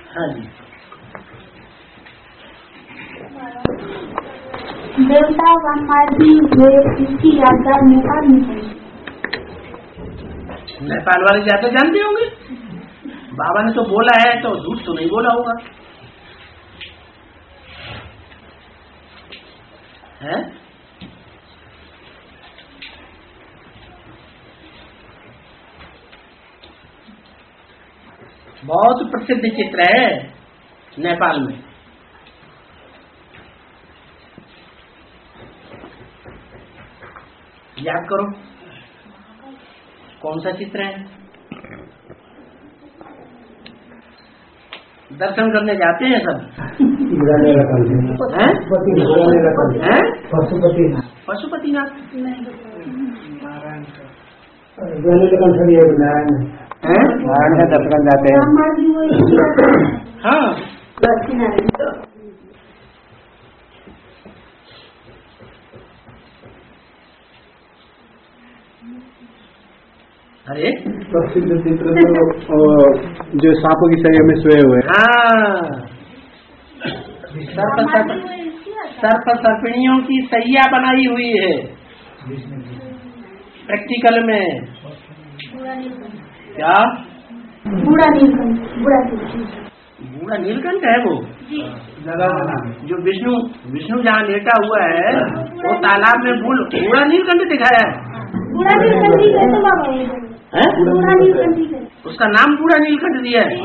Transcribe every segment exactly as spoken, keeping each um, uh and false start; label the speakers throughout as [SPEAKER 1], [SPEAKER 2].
[SPEAKER 1] हाँ जी।
[SPEAKER 2] देवता वनवासी हुए इसकी यात्रा नेपाल में हुई।
[SPEAKER 1] नेपाल वाले ज्यादा जानते होंगे, बाबा ने तो बोला है तो झूठ तो नहीं बोला होगा, है? बहुत प्रसिद्ध चित्र है नेपाल में। याद करो कौन सा चित्र है? दर्शन करने जाते हैं सब, हैं?
[SPEAKER 3] पशुपतिनाथ।
[SPEAKER 1] पशुपतिनाथ
[SPEAKER 3] नारायण का दर्शन जाते हैं।
[SPEAKER 1] हाँ, अरे
[SPEAKER 3] प्रसिद्ध चित्र जो सांपों की शैया में सोए हुए।
[SPEAKER 1] हाँ, सर्प सर्प सर्प सर्पिणियों की सैया बनाई हुई है प्रैक्टिकल में। क्या?
[SPEAKER 2] बूढ़ा नीलकंठ।
[SPEAKER 1] बूढ़ा नीलकंठ है वो जो विष्णु विष्णु जहाँ लेटा हुआ है वो तालाब में बूढ़ा नीलकंठ दिखाया है।
[SPEAKER 2] बूढ़ा नीलकंठ है, बूढ़ा नीलकंठ है।
[SPEAKER 1] उसका नाम बूढ़ा नीलकंठ दिया है,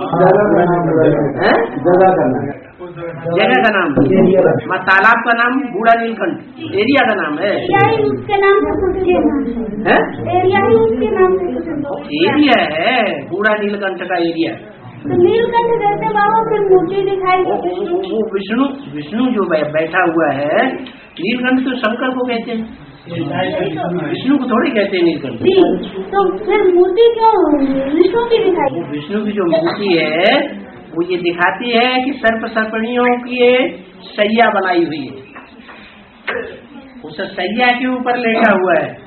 [SPEAKER 1] जगह का नाम, तालाब का नाम बूढ़ा नीलकंठ, एरिया का नाम है।
[SPEAKER 2] उसके नाम है, एरिया ही उसके नाम से
[SPEAKER 1] एरिया है बूढ़ा नीलकंठ का एरिया।
[SPEAKER 2] तो नीलकंठ कहते बाबा, फिर मूर्ति दिखाई
[SPEAKER 1] वो विष्णु विष्णु जो बैठा हुआ है, नीलकंठ तो शंकर को कहते हैं, विष्णु को थोड़ी कहते हैं नीलकंठ।
[SPEAKER 2] तो फिर मूर्ति क्यों विष्णु की दिखाई?
[SPEAKER 1] विष्णु की जो मूर्ति है वो ये दिखाती है कि सर्प सर्पणियों की सैया बनाई हुई है, उस सैया के ऊपर लेटा हुआ है,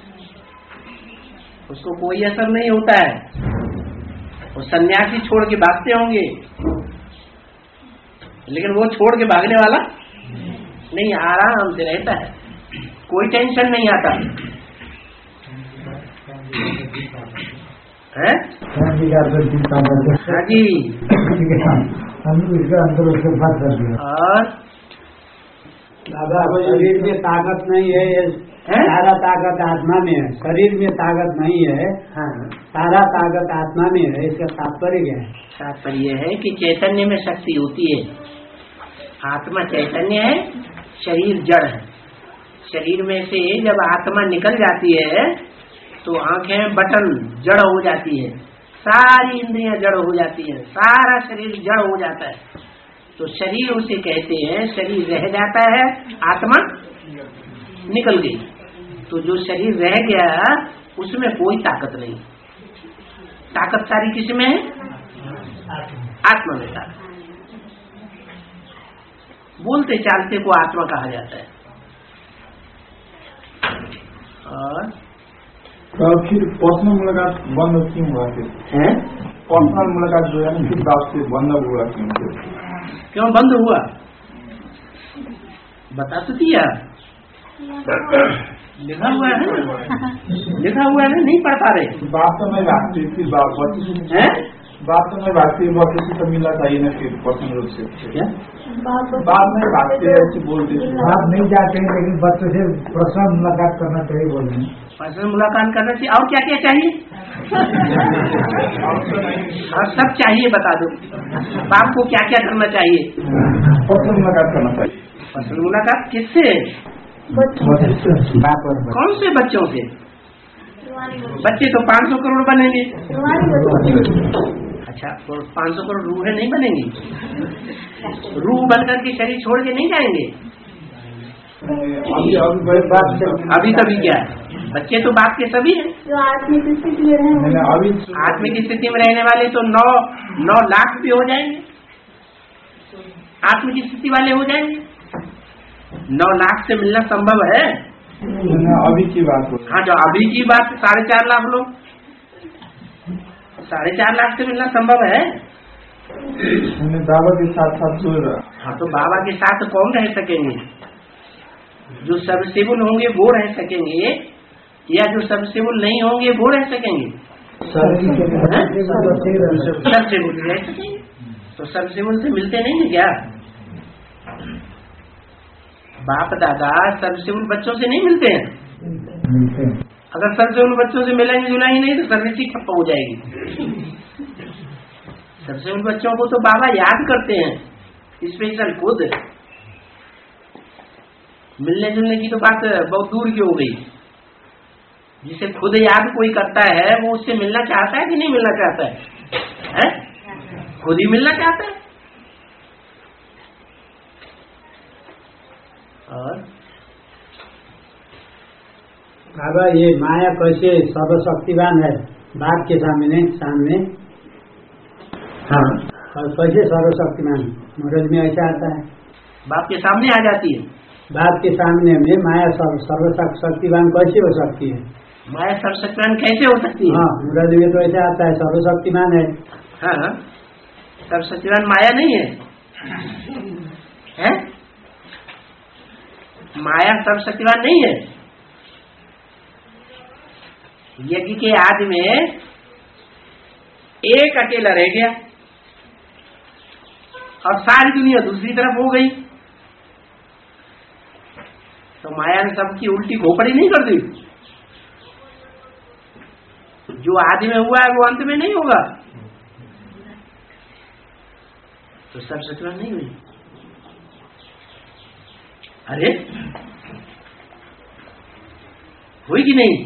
[SPEAKER 1] उसको कोई असर नहीं होता है। वो सन्यासी छोड़ के भागते होंगे, लेकिन वो छोड़ के भागने वाला नहीं, आराम से रहता है, कोई टेंशन नहीं आता है। हाँ जी, और
[SPEAKER 3] दादा शरीर में ताकत नहीं है, ये सारा ताकत आत्मा में है। शरीर में ताकत नहीं है,
[SPEAKER 1] हाँ,
[SPEAKER 3] सारा ताकत आत्मा में है। इसका तात्पर्य क्या है?
[SPEAKER 1] तात्पर्य है कि चैतन्य में शक्ति होती है। आत्मा चैतन्य है, शरीर जड़ है। शरीर में से जब आत्मा निकल जाती है तो आंखें बटन जड़ हो जाती है, सारी इंद्रियां जड़ हो जाती है, सारा शरीर जड़ हो जाता है। तो शरीर उसे कहते हैं, शरीर रह जाता है, आत्मा निकल गई। तो जो शरीर रह गया उसमें कोई ताकत नहीं, ताकत सारी किसमें है? आत्मा में ताकत। बोलते चालते को आत्मा कहा जाता है। और
[SPEAKER 4] तो फिर पर्सनल मुलाकात बंद क्यों हुआ? फिर पर्सनल मुलाकात जो है ना फिर बात से बंद हुआ क्यों?
[SPEAKER 1] क्यों बंद हुआ? बता तो दिया, लिखा हुआ है ना, लिखा हुआ है ना, नहीं पढ़ पा रहे।
[SPEAKER 4] बात तो मैं बात थी, बात है बात तो मैं बात थी, वो किसी को मिला चाहिए ना फिर पर्सनल रूप से। क्या बात में बात ऐसी बोलते
[SPEAKER 3] बात नहीं जाते हैं, लेकिन बच्चों से पर्सनल मुलाकात करना चाहिए। बोल रहे हैं
[SPEAKER 1] पर्सनल मुलाकात करना चाहिए। और क्या क्या चाहिए? और सब चाहिए, बता दो बाप को क्या क्या करना चाहिए?
[SPEAKER 4] पर्सनल मुलाकात करना चाहिए।
[SPEAKER 1] पर्सनल मुलाकात किससे? कौन से बच्चों से? बच्चे तो पाँच सौ करोड़ बनेंगे। अच्छा, तो पाँच सौ करोड़ रूहें नहीं बनेंगी? रूह बनकर के शरीर छोड़ के नहीं जाएंगे?
[SPEAKER 4] अभी अभी
[SPEAKER 1] अभी तभी क्या है? बच्चे तो बाप के सभी हैं
[SPEAKER 2] जो आत्मिक स्थिति में रहने,
[SPEAKER 4] अभी
[SPEAKER 1] आत्मिक स्थिति में रहने वाले तो नौ नौ लाख भी हो जाएंगे, आत्मिक स्थिति वाले हो जाएंगे। नौ लाख से मिलना संभव है?
[SPEAKER 4] अभी की बात हो।
[SPEAKER 1] हाँ, जो अभी की बात साढ़े चार लाख लोग, साढ़े चार लाख से मिलना संभव है?
[SPEAKER 4] बाबा के साथ साथ जो
[SPEAKER 1] हाँ, तो बाबा के साथ कौन रह सकेंगे? जो सर्वसेबुल होंगे वो रह सकेंगे, या जो सर्वसेबुल नहीं होंगे वो रह सकेंगे? सर्वसेबुल रह सकेंगे। तो सर्वसेबुल से मिलते नहीं है क्या? बाप दादा सर्वसेबुल बच्चों से नहीं मिलते हैं। अगर सर्वसेबुल बच्चों से मिलेंगे जुलाएंगे नहीं तो सर्विस ही ठप्प हो जाएगी। सर्वसेबुल बच्चों को तो बाबा याद करते हैं स्पेशल खुद। मिलने जुलने की तो बात बहुत दूर की हो गई। जिसे खुद याद कोई करता है वो उससे मिलना चाहता है कि नहीं मिलना चाहता है, है? खुद ही मिलना चाहता है। और
[SPEAKER 3] बाबा ये माया कैसे सर्वशक्तिवान है बाप के सामने सामने
[SPEAKER 1] हाँ,
[SPEAKER 3] और कैसे सर्वशक्तिमान मुरज में ऐसा आता है?
[SPEAKER 1] बाप के सामने आ जाती है।
[SPEAKER 3] बाप के सामने में माया सर्वशक्तिवान कैसे हो सकती है?
[SPEAKER 1] माया सर्वशक्तिवान कैसे हो सकती है?
[SPEAKER 3] हाँ, मुरज में तो ऐसा आता है सर्वशक्तिमान है।
[SPEAKER 1] हाँ, सर्वशक्तिवान माया नहीं है, है? माया सर्वशक्तिवान नहीं है। यज्ञ के आदि में एक अकेला रह गया और सारी दुनिया दूसरी तरफ हो गई, तो माया ने सबकी उल्टी खोपड़ी नहीं कर दी। जो आदि में हुआ है वो अंत में नहीं होगा, तो सर्वशक्तिवान नहीं हुई। अरे हुई कि नहीं?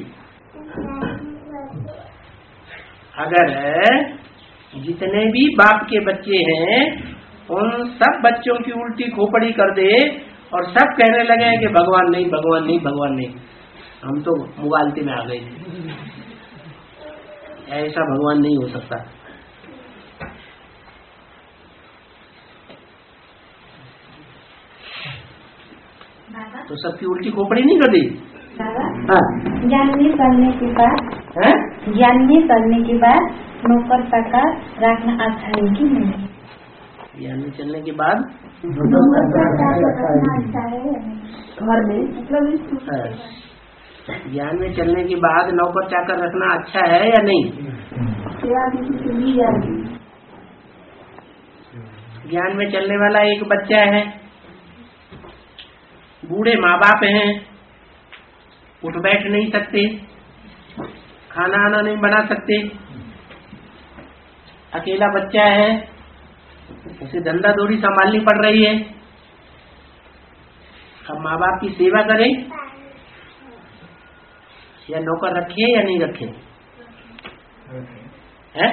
[SPEAKER 1] अगर जितने भी बाप के बच्चे हैं उन सब बच्चों की उल्टी खोपड़ी कर दे और सब कहने लगे कि भगवान नहीं भगवान नहीं भगवान नहीं, हम तो मुगालते में आ गए थे, ऐसा भगवान नहीं हो सकता। तो सबकी उल्टी खोपड़ी नहीं कर दी।
[SPEAKER 2] जानने करने के बाद जानने करने के बाद नौकर चाकर रखना अच्छा है कि नहीं?
[SPEAKER 1] ज्ञान में चलने के बाद
[SPEAKER 2] घर में मतलब
[SPEAKER 1] ज्ञान में चलने के बाद नौकर चाकर रखना अच्छा है या नहीं? ज्ञान में चलने वाला एक बच्चा है, बूढ़े माँ बाप हैं, उठ बैठ नहीं सकते, खाना आना नहीं बना सकते, अकेला बच्चा है, उसे धंधा दौड़ी संभालनी पड़ रही है। अब माँ बाप की सेवा करें या नौकर रखे या नहीं रखे? है?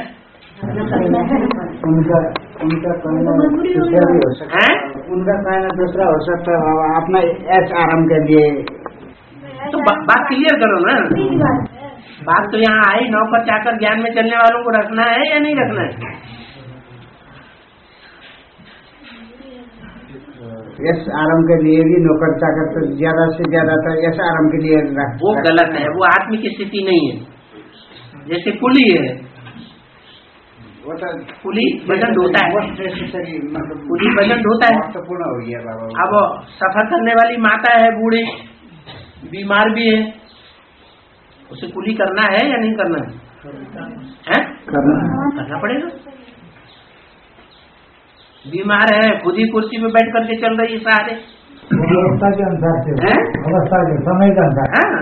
[SPEAKER 3] उनका उनका कहना दूसरा भी हो सकता है, उनका कहना दूसरा हो सकता है बाबा, अपना ऐश आराम के लिए।
[SPEAKER 1] तो बा, बात क्लियर करो ना। बात तो यहाँ आई, नौकर चाकर ज्ञान में चलने वालों को रखना है या नहीं रखना है?
[SPEAKER 3] यश आराम के लिए भी नौकर चाकर तो ज्यादा से ज्यादा तो यश आराम के लिए रख,
[SPEAKER 1] वो गलत है, वो आत्मिक स्थिति नहीं है। जैसे कुली है,
[SPEAKER 3] वो तो
[SPEAKER 1] कुली वजन ढोता है,
[SPEAKER 3] मतलब
[SPEAKER 1] कुली वजन ढोता है।
[SPEAKER 3] महत्वपूर्ण हो गया बाबा।
[SPEAKER 1] अब सफर करने वाली माता है, बूढ़ी बीमार भी है, उसे कुली करना है या नहीं करना है? है?
[SPEAKER 3] करना
[SPEAKER 1] करना पड़ेगा। बीमार है, खुद ही कुर्सी में बैठ करके चल रही है सहारे,
[SPEAKER 3] अवस्था के अनुसार से, अवस्था के समय के अनुसार।
[SPEAKER 1] हाँ,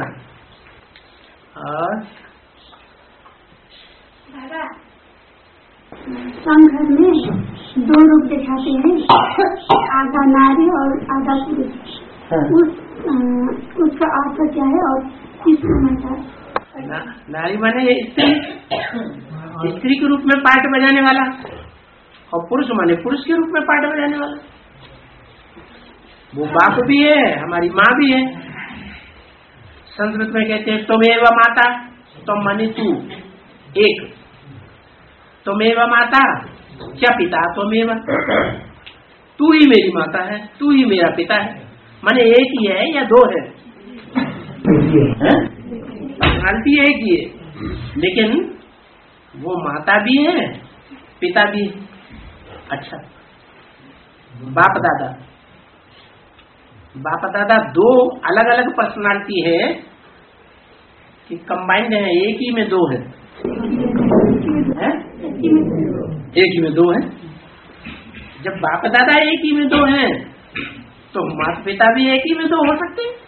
[SPEAKER 1] और
[SPEAKER 2] संघ में दो रूप दिखाते हैं, आधा नारी और आधा पुरुष। उस उसका अर्थ क्या है और किस समझता है?
[SPEAKER 1] ना, नारी माने स्त्री, स्त्री के रूप में पाठ बजाने वाला, और पुरुष माने पुरुष के रूप में पाठ बजाने वाला। वो बाप भी है, हमारी माँ भी है। संस्कृत में कहते हैं त्वमेव माता, तुम माने तू एक, त्वमेव माता च पिता त्वमेव, तू ही मेरी माता है, तू ही मेरा पिता है। माने एक ही है या दो है? पर्सनालिटी एक ही है, लेकिन वो माता भी है पिता भी है। अच्छा, बाप दादा, बाप दादा दो अलग अलग पर्सनालिटी है कि कंबाइंड है, एक ही में दो है, है? एक ही में दो है। जब बाप दादा एक ही में दो हैं तो माता पिता भी एक ही में दो हो सकते हैं।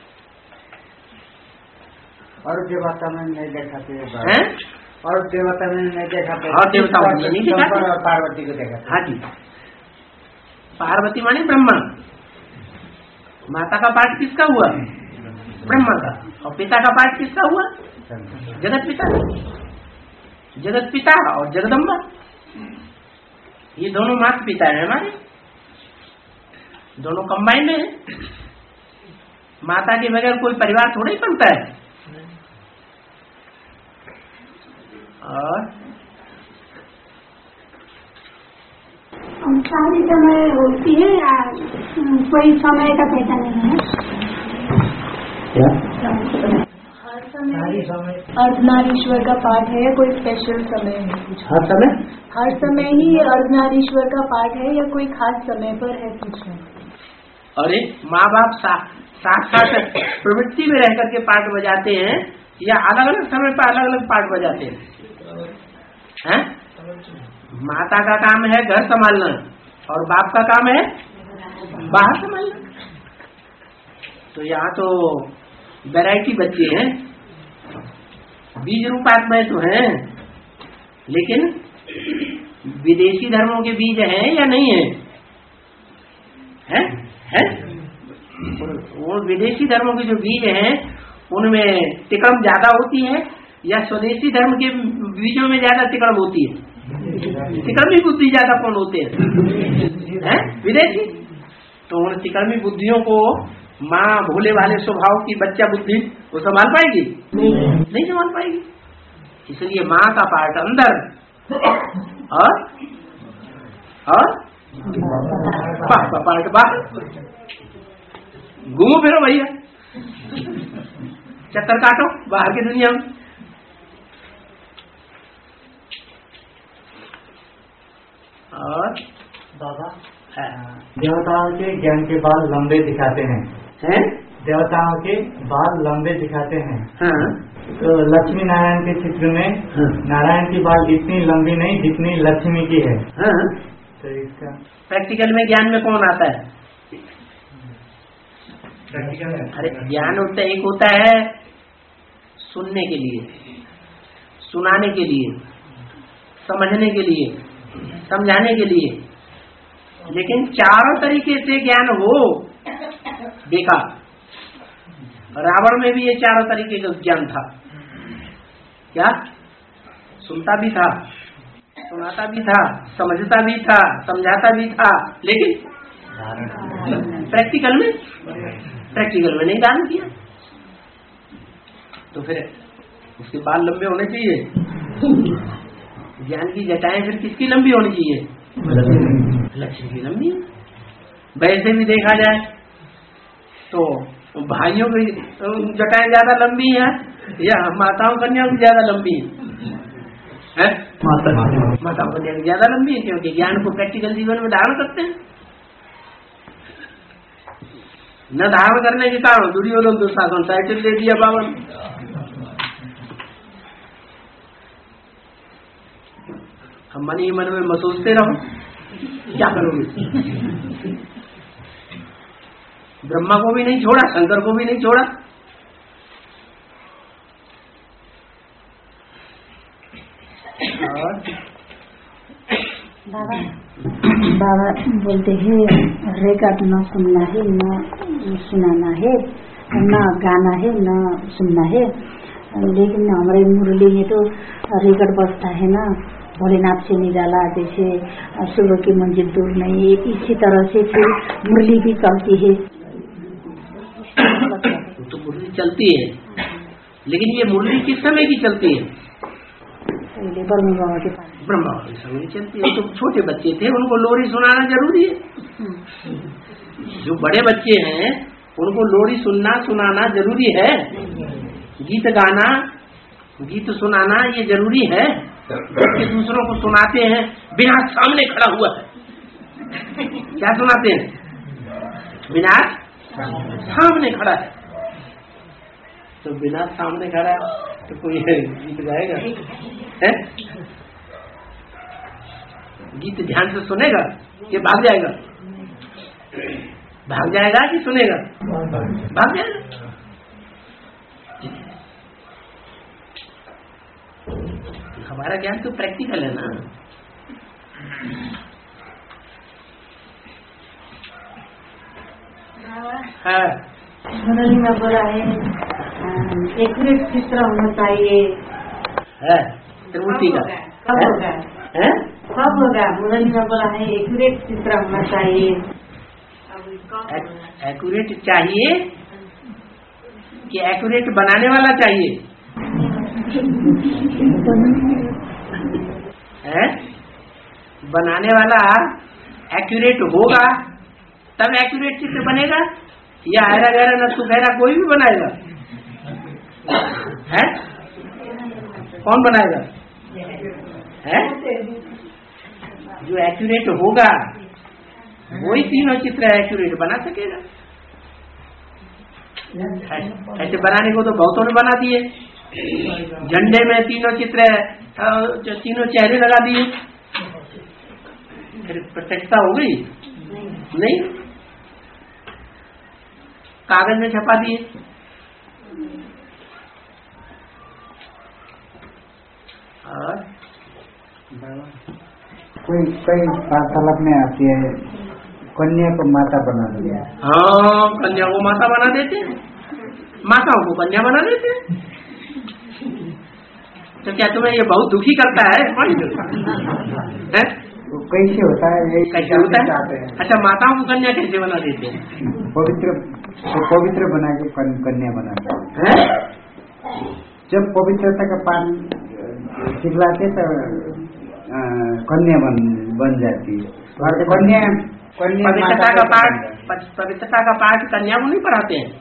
[SPEAKER 3] और देवता में नहीं देखा
[SPEAKER 1] हैं?
[SPEAKER 3] और देवता में नहीं देखा
[SPEAKER 1] और देवता में नहीं देखा,
[SPEAKER 3] पार्वती को देखा।
[SPEAKER 1] हाँ जी, पार्वती माने ब्रह्मा। माता का पाठ किसका हुआ? ब्रह्मा का। और पिता का पाठ किसका हुआ? जगत पिता। जगत पिता और जगदम्बा, ये दोनों माता पिता है हमारे, दोनों कंबाइंड है। माता के बगैर कोई परिवार थोड़ा ही बनता है। और
[SPEAKER 2] सारी समय होती है या कोई समय का पैसा नहीं है?
[SPEAKER 5] हर समय अर्धनारीश्वर का पाठ है या कोई स्पेशल समय है?
[SPEAKER 1] हर समय
[SPEAKER 5] हर समय ही अर्धनारीश्वर का पाठ है या कोई खास समय पर है कुछ है?
[SPEAKER 1] अरे माँ बाप साथ साथ प्रवृत्ति में रह करके पाठ बजाते हैं या अलग अलग समय पर अलग अलग पाठ बजाते हैं? हैं? माता का काम है घर संभालना और बाप का काम है बाहर संभालना। तो यहाँ तो वैरायटी बच्चे हैं, बीज रूप आत्माएं तो हैं, लेकिन विदेशी धर्मों के बीज हैं या नहीं है? हैं? हैं? वो विदेशी धर्मों के जो बीज हैं उनमें तिकड़म ज्यादा होती है या स्वदेशी धर्म के बीजों में ज्यादा तिकड़म होती है? तिकड़मी बुद्धि ज्यादा कौन होते हैं? हैं? विदेशी। तो उन तिकड़मी बुद्धियों को माँ भोले वाले स्वभाव की बच्चा बुद्धि वो संभाल पाएगी? नहीं संभाल पाएगी। इसलिए माँ का पार्ट अंदर और और बाप का पार्ट बाहर। घूमो फिरो भैया, चक्कर काटो बाहर की दुनिया में। और
[SPEAKER 3] बाबा देवताओं के ज्ञान के बाल लंबे दिखाते हैं,
[SPEAKER 1] हैं?
[SPEAKER 3] देवताओं के बाल लंबे दिखाते हैं।
[SPEAKER 1] हाँ।
[SPEAKER 3] तो लक्ष्मी नारायण के चित्र में
[SPEAKER 1] हाँ।
[SPEAKER 3] नारायण की बाल इतनी लंबी नहीं जितनी लक्ष्मी की है।
[SPEAKER 1] हाँ।
[SPEAKER 3] तो इसका
[SPEAKER 1] प्रैक्टिकल में ज्ञान में कौन आता है? अरे ज्ञान होता है, एक होता है सुनने के लिए, सुनाने के लिए, समझने के लिए, समझाने के लिए। लेकिन चारों तरीके से ज्ञान हो बेकार। रावण में भी ये चारों तरीके का ज्ञान था। क्या? सुनता भी था, सुनाता भी था, समझता भी था, समझाता भी था, लेकिन प्रैक्टिकल में प्रैक्टिकल में नहीं दान किया। तो फिर उसके बाल लंबे होने चाहिए। ज्ञान की जटाएं फिर किसकी लंबी होनी चाहिए? लक्ष्मी की लंबी। वैसे भी देखा जाए तो भाइयों की जटाएं ज्यादा लंबी है या माताओं कन्याओं की ज्यादा लंबी है? माताओं कन्या की ज्यादा लंबी है, क्योंकि ज्ञान को प्रैक्टिकल जीवन में धारण करते हैं। न धारण करने के कारण दुर्योधन दुशासन टाइटल दे दिया बावन। हम मन ही मन में महसूसते रहो, क्या करोगे? ब्रह्मा को भी नहीं छोड़ा, शंकर को भी नहीं छोड़ा। और
[SPEAKER 2] बाबा बाबा बोलते हैं रेकॉर्ड न सुनना है, न सुनाना है, न गाना है, न सुनना है। लेकिन हमारे मुरली में तो रेकॉर्ड बजता है ना, भोलेनाथ से निराला, जैसे सुबह की मंजिल दूर नहीं, इसी तरह से फिर मुरली भी चलती है।
[SPEAKER 1] तो मुरली चलती है, लेकिन ये मुरली किस समय की चलती है?
[SPEAKER 2] ब्रह्मा बाबा के पास
[SPEAKER 1] ब्रह्मा बाबा के समय चलती है। तो छोटे बच्चे थे, उनको लोरी सुनाना जरूरी है। जो बड़े बच्चे हैं उनको लोरी सुनना सुनाना जरूरी है। गीत गाना, गीत सुनाना ये जरूरी है। जबकि दूसरों को सुनाते हैं बिना सामने खड़ा हुआ है, क्या सुनाते हैं? विनाश सामने खड़ा है। तो विनाश सामने खड़ा है तो कोई गीत गाएगा है? गीत ध्यान से सुनेगा कि भाग जाएगा? भाग जाएगा कि सुनेगा? भाग जाएगा। हमारा ज्ञान तो प्रैक्टिकल है ना। हाँ,
[SPEAKER 2] मुरली में बोला है एक्यूरेट चित्र होना चाहिए
[SPEAKER 1] है त्रिमूर्ति का।
[SPEAKER 2] कब होगा?
[SPEAKER 1] है?
[SPEAKER 2] कब होगा? मुरली में बोला है एक्यूरेट चित्र होना चाहिए।
[SPEAKER 1] एक्यूरेट चाहिए कि एक्यूरेट बनाने वाला चाहिए? है? बनाने वाला एक्यूरेट होगा तब एक्यूरेट चित्र बनेगा, या हरा गहरा नत्थु गहरा कोई भी बनाएगा? है? कौन बनाएगा? है? जो एक्यूरेट होगा वही तीनों चित्र एक्यूरेट बना सकेगा। ऐसे बनाने को तो बहुतों ने बना दिए। झंडे में तीनों चित्र जो तीनों चेहरे लगा दिए, फिर प्रत्यक्षता हो गई? नहीं। कागज में छपा दिए। और
[SPEAKER 3] कोई कई वार्तालाप में आती है कन्या को माता बना दिया।
[SPEAKER 1] हाँ, कन्या को माता बना देते, माताओं को कन्या बना देते। तो क्या तुम्हें ये बहुत दुखी करता है? है?
[SPEAKER 3] कैसे होता है?
[SPEAKER 1] कैसे होता है? अच्छा, माताओं को कन्या कैसे बना देते हैं?
[SPEAKER 3] पवित्र पवित्र बना के कन्या बनाते हैं। जब पवित्रता का पान सिखलाते तो कन्या बन बन जाती है। और कन्या
[SPEAKER 1] पवित्रता का पाठ पवित्रता का पाठ कन्या को नहीं पढ़ाते हैं।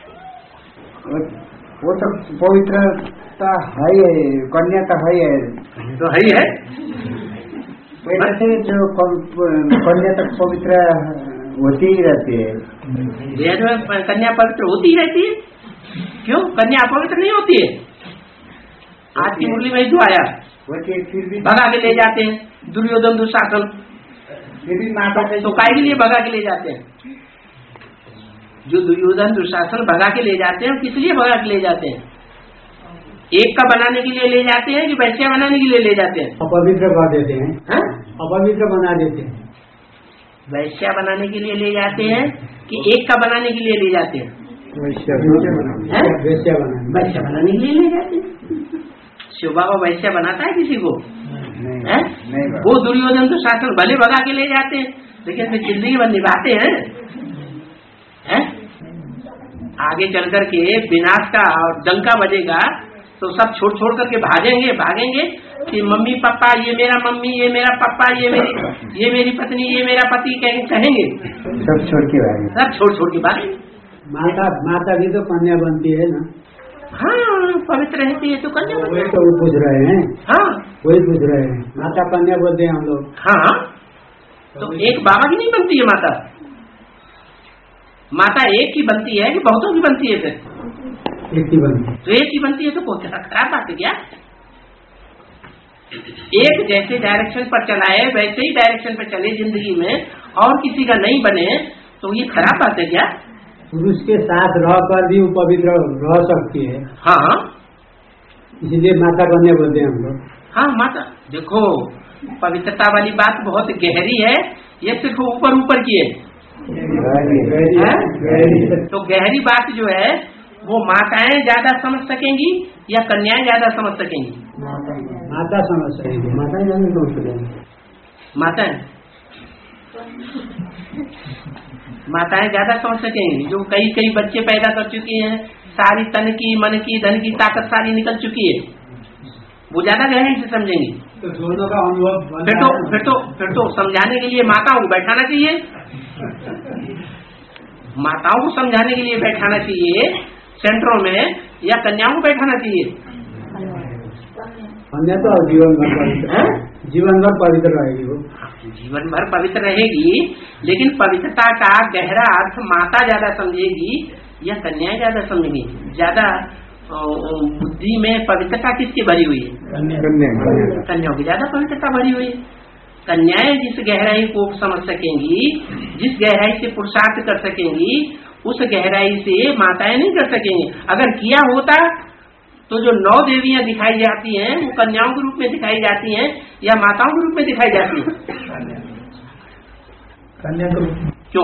[SPEAKER 3] वो तो पवित्रता है, कन्या तो है
[SPEAKER 1] तो है ही है।
[SPEAKER 3] वैसे जो कन्या तक पवित्र होती ही रहती है।
[SPEAKER 1] वेद में कन्या पवित्र होती ही रहती है। क्यों? कन्या अपवित्र नहीं होती है। आज की मुरली में जो आया
[SPEAKER 3] फिर भी
[SPEAKER 1] भगा के ले जाते हैं दुर्योधन दुशासन।
[SPEAKER 3] फिर भी माता
[SPEAKER 1] तो काय के लिए भगा के ले जाते हैं? जो दुर्योधन दुशासन भगा के ले जाते हैं, किस लिए भगा के ले जाते हैं? एक का बनाने के लिए ले जाते हैं कि वैश्या बनाने के लिए ले जाते हैं?
[SPEAKER 3] अपवित्र कर देते हैं।
[SPEAKER 1] हाँ?
[SPEAKER 3] अपवित्र बना देते हैं।
[SPEAKER 1] वैश्या बनाने के लिए ले जाते हैं कि एक का बनाने के लिए ले जाते हैं?
[SPEAKER 3] वैश्या
[SPEAKER 1] बनाने
[SPEAKER 3] वैश्या
[SPEAKER 1] बनाने के लिए ले जाते हैं। शिव बाबा वैश्या बनाता है किसी को?
[SPEAKER 3] नहीं,
[SPEAKER 1] है?
[SPEAKER 3] नहीं।
[SPEAKER 1] वो दुर्योधन तो शासन भले भगा के ले जाते हैं, लेकिन फिर जिंदगी भर निभाते हैं। है? आगे चल करके विनाश का और डंका बजेगा तो सब छोड़ छोड़ करके भागेंगे भागेंगे कि मम्मी पापा ये मेरा मम्मी, ये मेरा पापा, ये मेरी ये मेरी पत्नी, ये मेरा पति कहेंगे।
[SPEAKER 3] सब छोड़ के भागेंगे।
[SPEAKER 1] सब छोड़ छोड़ के भागेंगे।
[SPEAKER 3] माता माता भी तो कन्या बनती है ना।
[SPEAKER 1] हाँ, पवित्र रहती है तो कन्या बनती है।
[SPEAKER 3] तो वो पूछ रहे हैं।
[SPEAKER 1] हाँ,
[SPEAKER 3] वही पूछ रहे हैं। माता कन्या बोलते हैं हम लोग।
[SPEAKER 1] हाँ, तो एक बाबा की नहीं बनती है माता। माता एक की बनती है कि बहुतों की बनती है? फिर
[SPEAKER 3] एक की बनती है।
[SPEAKER 1] तो एक की बनती है तो बहुत खराब बात है क्या? एक जैसे डायरेक्शन पर चला है वैसे ही डायरेक्शन पर चले जिंदगी में, और किसी का नहीं बने तो ये खराब बात है क्या?
[SPEAKER 3] पुरुष के साथ रहकर भी वो पवित्र रह सकती है।
[SPEAKER 1] हाँ,
[SPEAKER 3] इसलिए माता कन्या बोलते हैं हम लोग।
[SPEAKER 1] हाँ, माता देखो, पवित्रता वाली बात बहुत गहरी है, ये सिर्फ ऊपर ऊपर की है। तो गहरी बात जो है वो माताएं ज्यादा समझ सकेंगी या कन्याएं ज्यादा समझ सकेंगी?
[SPEAKER 3] माता समझ सकेंगी। माता ज्यादा समझ सकेंगी।
[SPEAKER 1] माताएं माताएं ज्यादा समझ सकेंगी। जो कई कई बच्चे पैदा कर चुकी हैं, सारी तन की मन की धन की ताकत सारी निकल चुकी है, वो ज्यादा गहराई से समझेंगी।
[SPEAKER 3] तो दोनों का अनुभव
[SPEAKER 1] फिर तो फिर तो फिर तो समझाने के लिए माताओं को बैठाना चाहिए। माताओं को समझाने के लिए बैठाना चाहिए सेंटरों में, या कन्याओं को बैठाना चाहिए?
[SPEAKER 3] कन्या तो जीवन भर पवित्र जीवन भर पवित्र रहेगी वो।
[SPEAKER 1] जीवन भर पवित्र रहेगी, लेकिन पवित्रता का गहरा अर्थ माता ज्यादा समझेगी या कन्या ज्यादा समझेगी? ज्यादा बुद्धि में पवित्रता किसकी भरी हुई है? कन्याओं की ज्यादा पवित्रता भरी हुई है। कन्याएं जिस गहराई को समझ सकेंगी, जिस गहराई से पुरुषार्थ कर सकेंगी, उस गहराई से माताएं नहीं कर सकेंगी। अगर किया होता तो जो नौ देवियां दिखाई जाती हैं वो कन्याओं के रूप में दिखाई जाती हैं या माताओं के रूप में दिखाई जाती हैं?
[SPEAKER 4] कन्या के रूप में।
[SPEAKER 1] क्यों?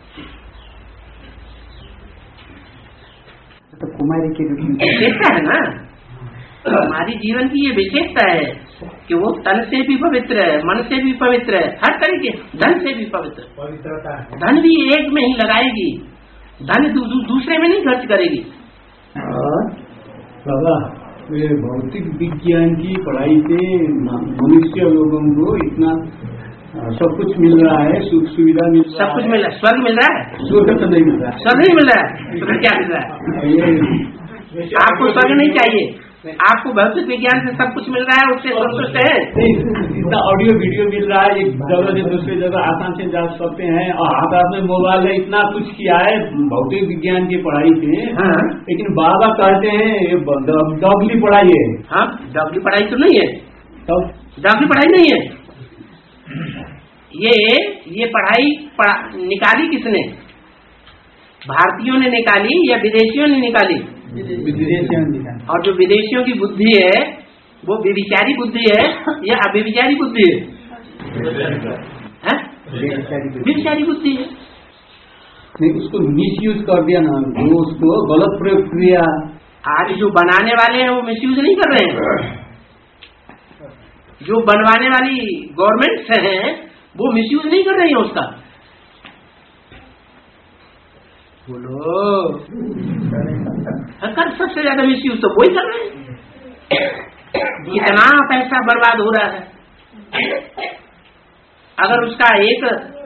[SPEAKER 3] तो कुमारी की
[SPEAKER 1] विशेषता है ना, हमारी जीवन की ये विशेषता है कि वो तन से भी पवित्र है, मन से भी पवित्र है, हर तरीके, धन से भी पवित्र।
[SPEAKER 4] पवित्रता
[SPEAKER 1] धन भी एक में ही लगाएगी, धन दू, दू, दूसरे में नहीं खर्च करेगी।
[SPEAKER 6] दादा, ये भौतिक विज्ञान की पढ़ाई से मनुष्य लोगों को इतना सब कुछ मिल रहा है, सुख सुविधा मिल रहा है,
[SPEAKER 1] सब कुछ मिल रहा है। स्वर्ग मिल रहा है?
[SPEAKER 6] स्वर्ग तो नहीं मिल रहा है।
[SPEAKER 1] स्वर्ग नहीं मिल रहा है तो फिर क्या मिल रहा है? आपको स्वर्ग नहीं चाहिए, आपको भौतिक विज्ञान से सब कुछ मिल रहा है, उससे संतुष्ट है?
[SPEAKER 6] इतना ऑडियो वीडियो मिल रहा है, एक जगह से दूसरी जगह आसान से जा सकते हैं, और हाथ हाथ में मोबाइल है, इतना कुछ किया है भौतिक विज्ञान की पढ़ाई से।
[SPEAKER 1] हाँ।
[SPEAKER 6] लेकिन बाबा कहते हैं ये डबली पढ़ाई है।
[SPEAKER 1] हाँ, डबली पढ़ाई तो नहीं है,
[SPEAKER 6] तब
[SPEAKER 1] डबली पढ़ाई नहीं है। ये ये पढ़ाई पढ़ा, निकाली किसने? भारतीयों ने निकाली या विदेशियों ने निकाली?
[SPEAKER 3] विदेशियों ने निकाली।
[SPEAKER 1] और जो विदेशियों की बुद्धि है वो व्यभिचारी बुद्धि है या अव्यभिचारी बुद्धि है? व्यभिचारी बुद्धि है।
[SPEAKER 6] नहीं, उसको मिसयूज कर दिया ना, वो उसको गलत प्रयोग किया।
[SPEAKER 1] आज जो बनाने वाले हैं वो मिसयूज नहीं कर रहे हैं, जो बनवाने वाली गवर्नमेंट हैं वो मिसयूज नहीं कर रही है उसका। बोलो, कर सबसे ज्यादा मिसयूज तो वही कर रहे हैं। इतना पैसा बर्बाद हो रहा है, अगर उसका एक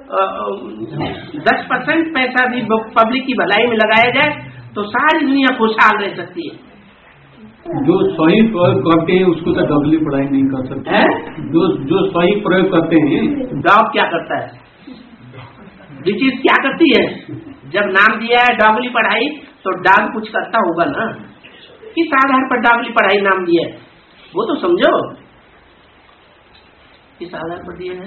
[SPEAKER 1] दस परसेंट पैसा भी पब्लिक की भलाई में लगाया जाए तो सारी दुनिया खुशहाल रह सकती है।
[SPEAKER 6] जो सही प्रयोग करते हैं उसको तो डबली पढ़ाई नहीं कर सकते है? जो जो सही प्रयोग करते हैं।
[SPEAKER 1] डॉग क्या करता है? ये चीज क्या करती है? जब नाम दिया है डॉगली पढ़ाई तो डॉग कुछ करता होगा ना, किस आधार पर डॉगली पढ़ाई नाम दिया है वो तो समझो, किस आधार पर दिया है?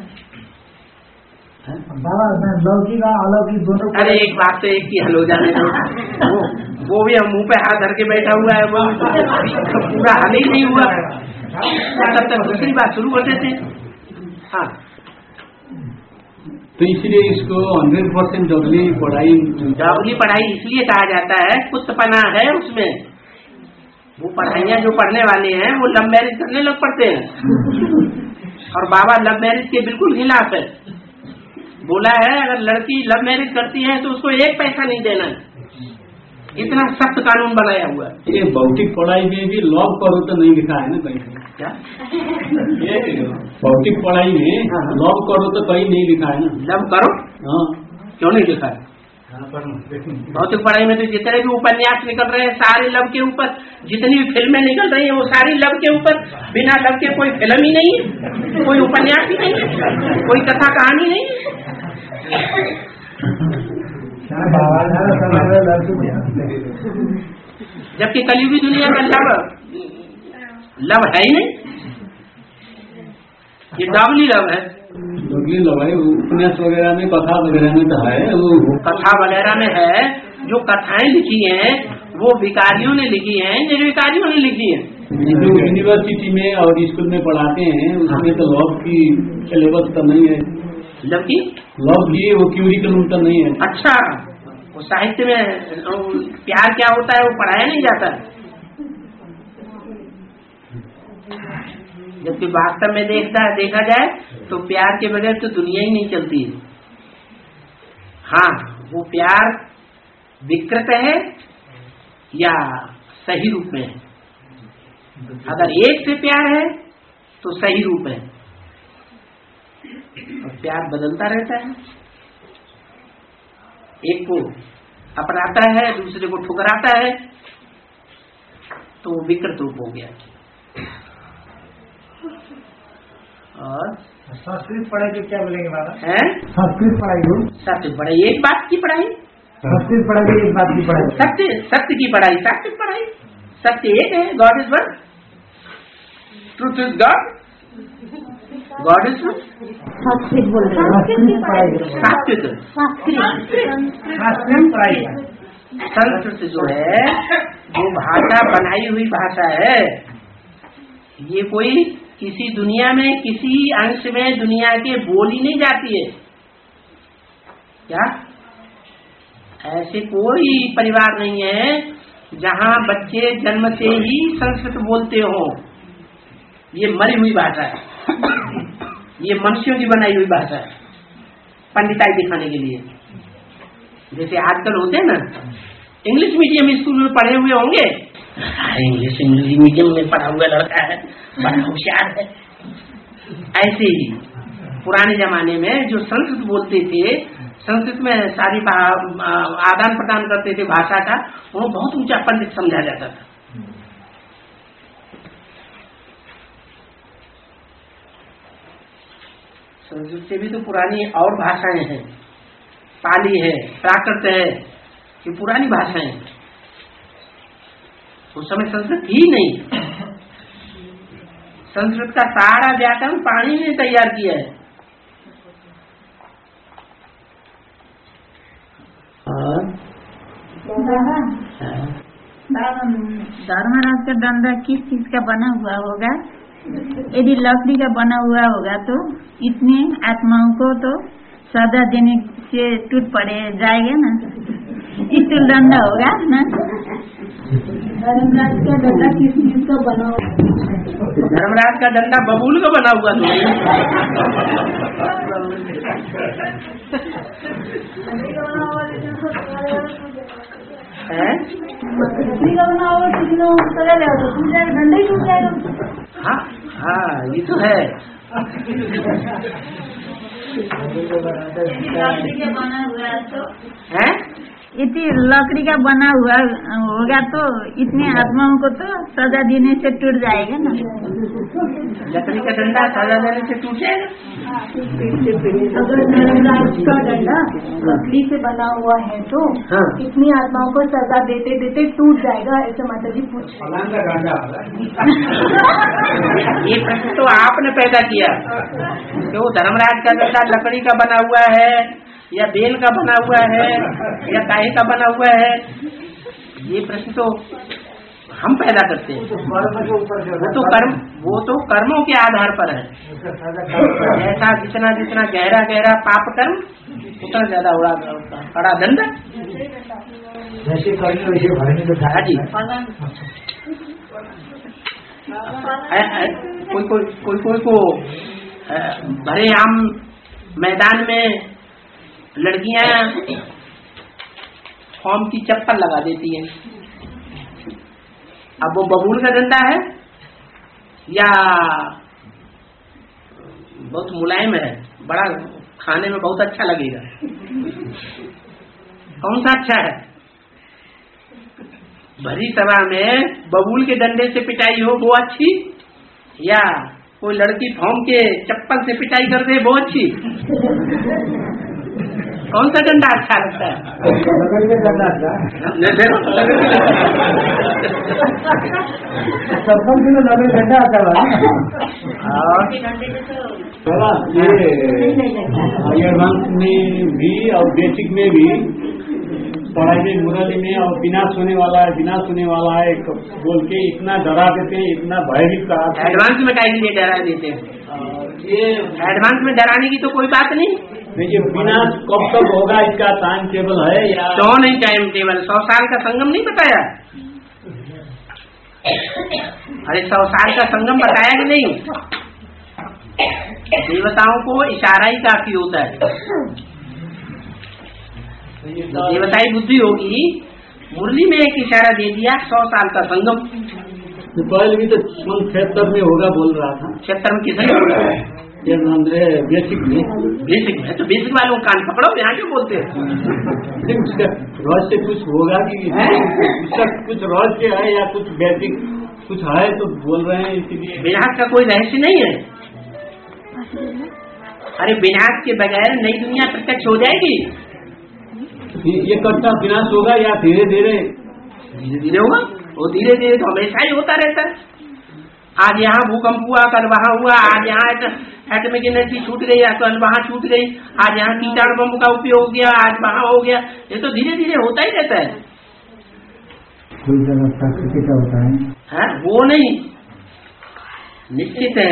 [SPEAKER 3] लौकिक अलौकिक दोनों।
[SPEAKER 1] अरे एक बात तो एक ही हल हो जाने दो, वो वो भी हम मुंह पे हाथ धर के बैठा हुआ है, वो तो पूरा हल ही नहीं हुआ, तब तक दूसरी बात शुरू कर देते। हाँ,
[SPEAKER 6] तो इसलिए इसको हंड्रेड परसेंट डबली पढ़ाई
[SPEAKER 1] डबली पढ़ाई इसलिए कहा जाता है, कुत्तपना है उसमें। वो पढ़ाइयाँ जो पढ़ने वाले हैं वो लव मैरिज करने लग पड़ते हैं, और बाबा लव मैरिज के बिल्कुल खिलाफ है। बोला है अगर लड़की लव मैरिज करती है तो उसको एक पैसा नहीं देना, इतना सख्त कानून बनाया हुआ है।
[SPEAKER 6] ये भौतिक पढ़ाई में भी लव करो तो नहीं लिखा है ना कहीं?
[SPEAKER 1] क्या
[SPEAKER 6] भौतिक पढ़ाई में लव करो तो कहीं नहीं लिखा है ना?
[SPEAKER 1] लव करो?
[SPEAKER 6] हाँ,
[SPEAKER 1] क्यों नहीं लिखा है? भौतिक पढ़ाई में तो जितने भी उपन्यास निकल रहे हैं सारे लव के ऊपर, जितनी भी फिल्में निकल रही हैं वो सारी लव के ऊपर। बिना लव के कोई फिल्म ही नहीं है, कोई उपन्यास ही नहीं है, कोई कथा कहानी नहीं है। जबकि कलयुगी दुनिया में लव लव है ही नहीं, ये डबली लव है।
[SPEAKER 6] डबली लव है, उपन्यास वगैरह में, कथा वगैरह में तो है। वो
[SPEAKER 1] कथा वगैरह में है, जो कथाएं लिखी हैं वो विकारियों ने लिखी हैं, निर्विकारियों ने लिखी हैं।
[SPEAKER 6] जो यूनिवर्सिटी में और स्कूल में पढ़ाते हैं उसमें तो लव की सिलेबस तो नहीं है।
[SPEAKER 1] लव की
[SPEAKER 6] लव की वो क्यूरिकुलम तो नहीं है।
[SPEAKER 1] अच्छा, वो साहित्य में प्यार क्या होता है वो पढ़ाया नहीं जाता है, जबकि वास्तव में देखता है देखा जाए तो प्यार के बगैर तो दुनिया ही नहीं चलती है। हाँ, वो प्यार विकृत है या सही रूप में है। अगर एक से प्यार है तो सही रूप है, और प्यार बदलता रहता है, एक को अपनाता है दूसरे को ठुकराता है, तो वो विकृत रूप हो गया। और
[SPEAKER 3] संस्कृत पढ़ाई तो क्या बोलेंगे बाबा?
[SPEAKER 1] है
[SPEAKER 3] संस्कृत पढ़ाई हो,
[SPEAKER 1] सत्य पढ़ाई एक बात की पढ़ाई,
[SPEAKER 3] संस्कृत पढ़ाई एक बात की पढ़ाई,
[SPEAKER 1] सत्य सत्य की पढ़ाई, सात्विक पढ़ाई। सत्य एक है, God is one, truth is God, God is one.
[SPEAKER 2] Sanskrit बोल रहे हैं,
[SPEAKER 1] सात्विक
[SPEAKER 2] संस्कृत
[SPEAKER 3] पढ़ाई।
[SPEAKER 1] संस्कृत जो है वो भाषा बनाई हुई भाषा है। ये कोई किसी दुनिया में किसी अंश में दुनिया के बोली नहीं जाती है क्या? ऐसे कोई परिवार नहीं है जहाँ बच्चे जन्म से ही संस्कृत बोलते हो। ये मरी हुई भाषा है, ये मनुष्यों की बनाई हुई भाषा है, पंडिताई दिखाने के लिए। जैसे आजकल होते हैं ना, इंग्लिश मीडियम स्कूल में पढ़े हुए होंगे, इंग्लिश इंग्लिश मीडियम में पढ़ा हुआ लड़का है, बड़ा होशियार है। ऐसे ही पुराने जमाने में जो संस्कृत बोलते थे, संस्कृत में सारी आदान प्रदान करते थे भाषा का, वो बहुत ऊंचा पंडित समझा जाता था। संस्कृत से भी तो पुरानी और भाषाएं हैं, पाली है, प्राकृत है, ये पुरानी भाषाएं। उस समय संस्कृत ही नहीं, संस्कृत का सारा व्याकरण पाणिनि ने तैयार किया है।
[SPEAKER 2] धर्मराज का डंडा किस चीज का बना हुआ होगा? यदि लकड़ी का बना हुआ होगा तो इतने आत्माओं को तो सजा देने से टूट पड़े जाएगा ना, स्टील डंडा होगा ना। धर्मराज का डंडा किस चीज का बना हुआ?
[SPEAKER 1] धर्मराज का डंडा बबूल का बना हुआ है।
[SPEAKER 2] डंडा ही टूट जाएगा।
[SPEAKER 1] हाँ हाँ, ये तो है।
[SPEAKER 2] लकड़ी का बना हुआ तो
[SPEAKER 1] है,
[SPEAKER 2] इतनी लकड़ी का बना हुआ होगा तो इतने आत्माओं को तो सजा देने से टूट जाएगा ना।
[SPEAKER 1] लकड़ी का डंडा सजा देने से टूट जाएगा।
[SPEAKER 5] अगर धर्मराज का डंडा लकड़ी से बना हुआ है तो
[SPEAKER 1] हाँ।
[SPEAKER 5] इतनी आत्माओं को सजा देते देते टूट जाएगा, ऐसे माता जी पूछ।
[SPEAKER 1] ये प्रश्न तो आपने पैदा किया। तो धर्मराज का डंडा लकड़ी का बना हुआ है या बेल का बना हुआ है या काहे का बना हुआ है, ये प्रश्न तो हम पैदा करते हैं। वो तो कर्म वो तो कर्मों के आधार पर है। ऐसा जितना जितना गहरा गहरा पाप कर्म उतना ज्यादा उड़ा बड़ा दंड।
[SPEAKER 3] जैसे कर्म वैसे भरेंगे तो
[SPEAKER 1] हाँ जी। कोई कोई कोई कोई को भरे आम मैदान में लड़कियां फॉर्म की चप्पल लगा देती हैं। अब वो बबूल का डंडा है या बहुत मुलायम है, बड़ा खाने में बहुत अच्छा लगेगा, कौन सा अच्छा है? भरी सभा में बबूल के डंडे से पिटाई हो वो अच्छी, या कोई लड़की फॉर्म के चप्पल से पिटाई कर दे वो अच्छी? कौन सा डंडा अच्छा लगता है?
[SPEAKER 3] चप्पल भी तो डंडा आता है।
[SPEAKER 6] एडवांस में भी और बेसिक में भी पढ़ाई में मुरली में और बिना सोने वाला है बिना सोने वाला है बोल के इतना डरा देते हैं, इतना भयभीत कराते हैं।
[SPEAKER 1] एडवांस में काहे के लिए डरा देते हैं? ये एडवांस में डराने की तो कोई बात नहीं।
[SPEAKER 6] देखिए बिना कब तक होगा इसका टाइम टेबल है या
[SPEAKER 1] क्यों नहीं टाइम टेबल? सौ साल का संगम नहीं बताया? अरे सौ साल का संगम बताया कि नहीं? देवताओं को इशारा ही काफी होता है। देवताई बुद्धि होगी, मुरली में एक इशारा दे दिया, सौ साल का संगम।
[SPEAKER 6] पहले भी तो छिहत्तर में होगा बोल रहा था।
[SPEAKER 1] छिहत्तर में किसने बोला?
[SPEAKER 6] बेसिक में
[SPEAKER 1] बेसिक में तो बेसिक वालों कान पकड़ो, यहाँ क्यों बोलते हैं?
[SPEAKER 6] रहस्य कुछ होगा कि कुछ रहस्य है या कुछ बेसिक कुछ है तो बोल रहे हैं, इसीलिए
[SPEAKER 1] बेहद का कोई रहस्य नहीं है। अरे विनाश के बगैर नई दुनिया प्रत्यक्ष हो जाएगी?
[SPEAKER 6] ये कब तक विनाश होगा या धीरे धीरे?
[SPEAKER 1] धीरे धीरे होगा। वो धीरे धीरे तो हमेशा ही होता रहता है। आज यहाँ भूकंप हुआ, कल वहाँ हुआ, आज यहाँ एटॉमिक एनर्जी छूट गई, कल वहाँ छूट गई, आज यहाँ कीटाणु बम का उपयोग हो गया, आज वहाँ हो गया। ये तो धीरे धीरे होता ही रहता है।
[SPEAKER 3] कोई जगह प्रकृति का होता है,
[SPEAKER 1] है? वो नहीं, निश्चित है।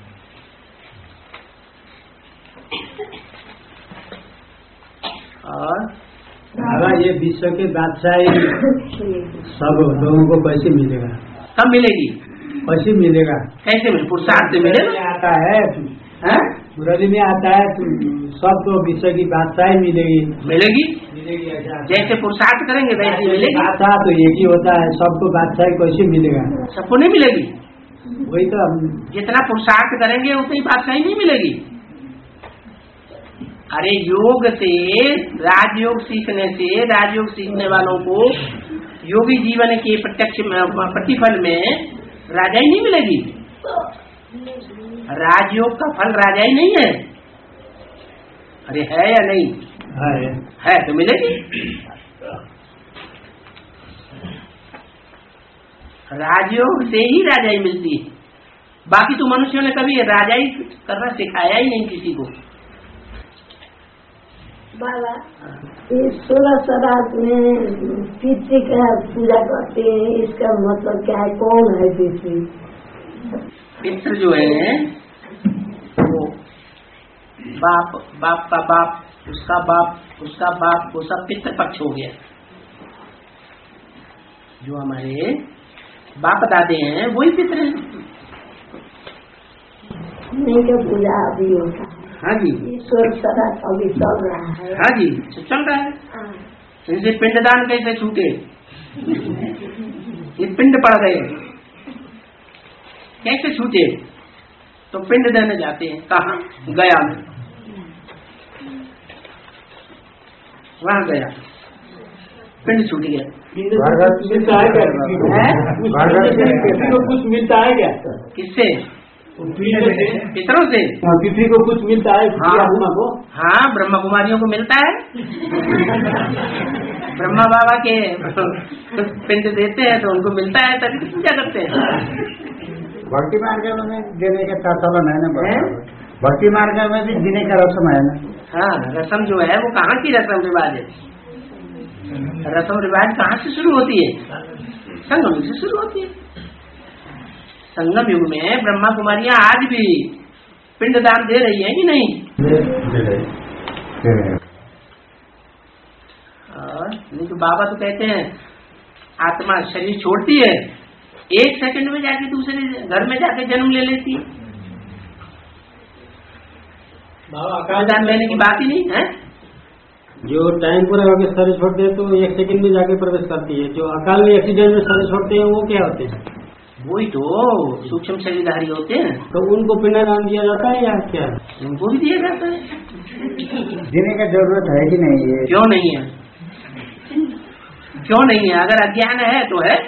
[SPEAKER 1] और
[SPEAKER 6] दादा ये विश्व के बादशाही सब लोगों को कैसे मिलेगा?
[SPEAKER 1] कब मिलेगी?
[SPEAKER 6] कैसे मिलेगा?
[SPEAKER 1] कैसे मिले? पुरुषार्थ से मिलेगा।
[SPEAKER 6] आता है मुरली में आता है तो सब तो विश्व की बादशाही मिलेगी।
[SPEAKER 1] मिलेगी
[SPEAKER 6] मिलेगी
[SPEAKER 1] जैसे पुरुषार्थ करेंगे वैसे मिलेगी।
[SPEAKER 6] बादशाह तो एक ही होता है, सबको बादशाही कैसे मिलेगा?
[SPEAKER 1] सबको नहीं मिलेगी।
[SPEAKER 6] वही तो
[SPEAKER 1] जितना पुरुषार्थ करेंगे उतनी बादशाही नहीं मिलेगी। अरे योग से, राजयोग सीखने से, राजयोग सीखने वालों को योगी जीवन के प्रत्यक्ष प्रतिफल में राजाई नहीं मिलेगी। राजयोग का फल राजाई नहीं है। अरे है या नहीं?
[SPEAKER 6] है,
[SPEAKER 1] है तो मिलेगी। राजयोग से ही राजाई मिलती है। बाकी तो मनुष्यों ने कभी राजाई करना सिखाया ही नहीं किसी को।
[SPEAKER 7] बाबा ये सोलह श्राद्ध में पितृ का पूजा करते हैं, इसका मतलब क्या है? कौन है पितृ?
[SPEAKER 1] पितृ जो है वो बाप, बाप का बाप, उसका बाप, उसका बाप, वो सब पितृ पक्ष हो गया। जो हमारे बाप दादे हैं वही पितृ हैं।
[SPEAKER 7] नहीं का पूजा अभी होता है।
[SPEAKER 1] हाँ जी,
[SPEAKER 7] ईश्वर सदा अभी चल रहा है।
[SPEAKER 1] हाँ जी चल रहा है। इनसे पिंडदान कैसे छूटे? ये पिंड पड़ गए, कैसे छूटे? तो पिंड देने जाते हैं। कहाँ? गया में, वहाँ गया, पिंड छूट गया।
[SPEAKER 6] मिलता है क्या? कुछ मिलता है क्या?
[SPEAKER 1] किससे? पितरों से।
[SPEAKER 6] किसी को कुछ मिलता है?
[SPEAKER 1] हाँ
[SPEAKER 6] को
[SPEAKER 1] हाँ ब्रह्मा कुमारियों को मिलता है। ब्रह्मा बाबा के पिंड देते हैं तो उनको मिलता है, तभी पूजा करते हैं।
[SPEAKER 3] भक्ति मार्ग में देने का प्रचलन है ना? भक्ति मार्ग में भी देने का रस्म है ना?
[SPEAKER 1] हाँ, रस्म जो है वो कहाँ की रस्म रिवाज है? रस्म रिवाज कहाँ से शुरू होती है? संगम से शुरू होती है। संगम युग में ब्रह्मा कुमारियां आज भी पिंडदान दे रही है कि नहीं?
[SPEAKER 3] दे रही।
[SPEAKER 1] और नहीं तो बाबा तो कहते हैं आत्मा शरीर छोड़ती है, एक सेकंड में जाके दूसरे घर में जाके जन्म ले लेती है। पिंडदान लेने की बात ही नहीं है।
[SPEAKER 6] जो टाइम पूरा होकर शरीर छोड़ते हैं तो एक सेकंड में जाके प्रवेश करती है। जो अकाल में एक्सीडेंट में शरीर छोड़ते हैं वो क्या होते हैं?
[SPEAKER 1] वही तो सूक्ष्म शरीरधारी होते हैं।
[SPEAKER 6] तो उनको पिंडदान दिया जाता है या क्या?
[SPEAKER 1] उनको भी दिया जाता है।
[SPEAKER 3] देने का जरूरत है कि नहीं है?
[SPEAKER 1] क्यों नहीं है? क्यों नहीं है? अगर अज्ञान है तो है,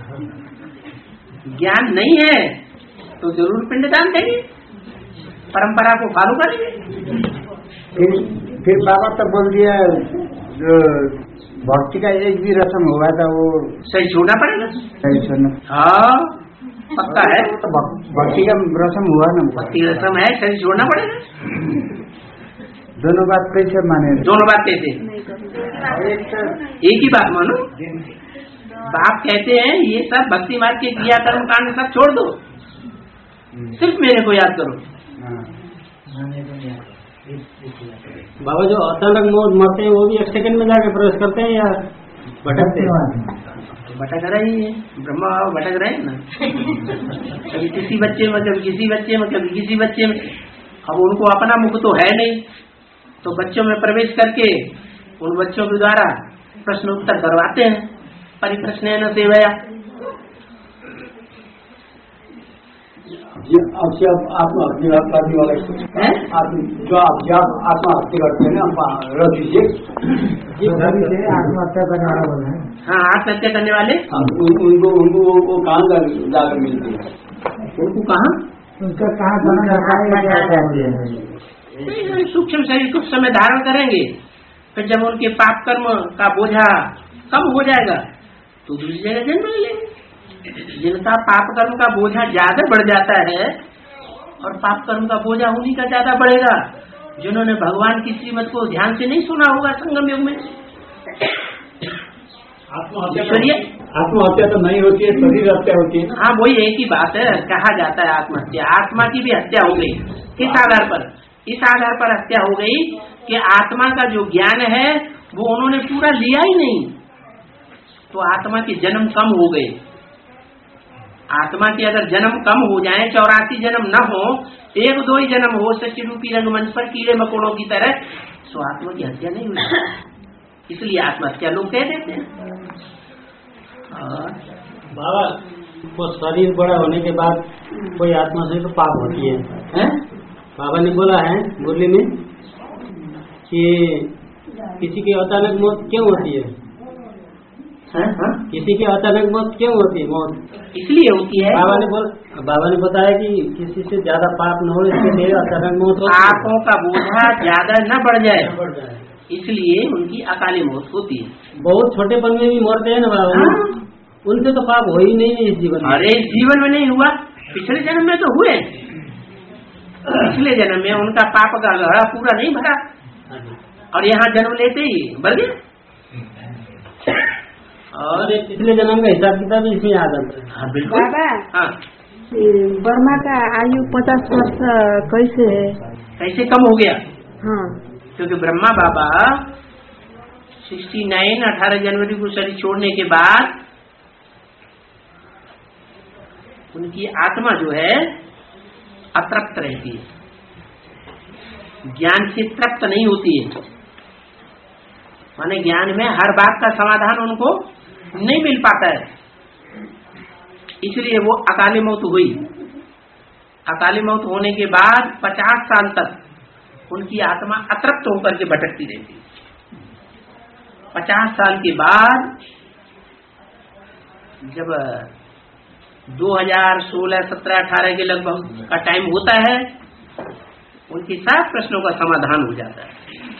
[SPEAKER 1] ज्ञान नहीं है तो जरूर पिंडदान देंगे, परंपरा को फॉलो करेंगे।
[SPEAKER 3] फिर फिर बाबा तो बोल दिया जो भक्ति का एक भी रस्म हुआ था वो
[SPEAKER 1] सही छोड़ना पड़ेगा।
[SPEAKER 3] सही छोड़ना।
[SPEAKER 1] हाँ पक्का है।
[SPEAKER 3] तो भक्ति का रस्म हुआ ना?
[SPEAKER 1] भक्ति रस्म है, सही छोड़ना पड़ेगा।
[SPEAKER 3] दोनों बात कैसे माने?
[SPEAKER 1] दोनों बात कैसे? एक ही बात मानो। बाप कहते हैं ये सब भक्ति मार्ग के क्रिया कर्म कांड सब छोड़ दो, सिर्फ मेरे को याद करो।
[SPEAKER 6] बाबा जो अचानक मौत मरते हैं वो भी एक सेकंड में जाके प्रवेश करते हैं या भटकते हैं?
[SPEAKER 1] भटक रहे ही है, ब्रह्मा बाबा भटक रहे हैं ना। कभी किसी बच्चे में, कभी किसी बच्चे में, कभी किसी बच्चे में। अब उनको अपना मुख तो है नहीं, तो बच्चों में प्रवेश करके उन बच्चों के द्वारा प्रश्न उत्तर करवाते हैं। परिप्रश्न न सेवया।
[SPEAKER 6] आपसे आत्मा हत्या करने वाले जो आप आत्महत्या करते हैं ना, रख दीजिए।
[SPEAKER 3] आत्महत्या करने वाला बोला है।
[SPEAKER 1] हाँ, आत्महत्या करने वाले
[SPEAKER 6] उनको उनको वो कहाँ जाकर मिलती है?
[SPEAKER 1] उनको कहाँ?
[SPEAKER 3] उनका कहाँ जाना है?
[SPEAKER 1] सूक्ष्म शरीर कुछ समय धारण करेंगे, फिर जब उनके पाप कर्म का बोझा कम हो जाएगा तो दूसरी जगह जन्म ले लेंगे। जिनका पाप कर्म का बोझा ज्यादा बढ़ जाता है और पाप कर्म का बोझा उन्हीं का ज्यादा बढ़ेगा जिन्होंने भगवान की श्रीमत को ध्यान से नहीं सुना होगा संगम युग में।
[SPEAKER 6] आत्महत्या आत्महत्या तो नहीं होती है, शरीर हत्या होती है।
[SPEAKER 1] हाँ, वही एक ही बात है, कहा जाता है आत्महत्या। आत्मा की भी हत्या हो गई। किस आधार पर? इस आधार पर हत्या हो गई कि आत्मा का जो ज्ञान है वो उन्होंने पूरा लिया ही नहीं, तो आत्मा के जन्म कम हो गए। आत्मा के अगर जन्म कम हो जाए, चौरासी जन्म न हो, एक दो ही जन्म हो सच्ची रूपी रंगमंच पर कीड़े मकोड़ों की तरह, तो आत्मा की हत्या नहीं हुई। इसलिए आत्महत्या लोग कह देते हैं।
[SPEAKER 6] बाबा को शरीर बड़ा होने के बाद कोई आत्मा से तो पाप होती है, है? बाबा ने बोला है मुरली में कि किसी की अचानक मौत क्यों होती है,
[SPEAKER 1] है? है?
[SPEAKER 6] किसी की अचानक मौत क्यों होती है? मौत इसलिए होती है। बाबा ने बोल बाबा ने बताया कि किसी से ज्यादा पाप न हो, इसके लिए अचानक मौत हो।
[SPEAKER 1] पापों का बोझा ज्यादा न बढ़ जाए, इसलिए उनकी अकाली मौत होती है।
[SPEAKER 6] बहुत छोटेपन में भी मरते हैं ना बाबा। हाँ? उनसे तो पाप हो ही नहीं इस जीवन में।
[SPEAKER 1] अरे इस जीवन में नहीं हुआ, पिछले जन्म में तो हुए। पिछले जन्म में उनका पाप का घड़ा पूरा नहीं भरा और यहाँ जन्म लेते ही भर गया।
[SPEAKER 6] और पिछले जन्म का हिसाब किताब इसमें आ जाता है।
[SPEAKER 1] हाँ बिल्कुल। हाँ,
[SPEAKER 5] ब्रह्मा का आयु पचास वर्ष कैसे है?
[SPEAKER 1] कैसे कम हो गया?
[SPEAKER 5] हाँ,
[SPEAKER 1] क्योंकि ब्रह्मा बाबा सिक्सटी नाइन अठारह जनवरी को शरीर छोड़ने के बाद उनकी आत्मा जो है अतृप्त रहती है, ज्ञान से तृप्त नहीं होती है। माने ज्ञान में हर बात का समाधान उनको नहीं मिल पाता है, इसलिए वो अकाली मौत हुई। अकाली मौत होने के बाद पचास साल तक उनकी आत्मा अतृप्त होकर के भटकती रहती है। पचास साल के बाद जब दो हज़ार सोलह, सत्रह, अठारह के लगभग का टाइम होता है, उनके सात प्रश्नों का समाधान हो जाता है।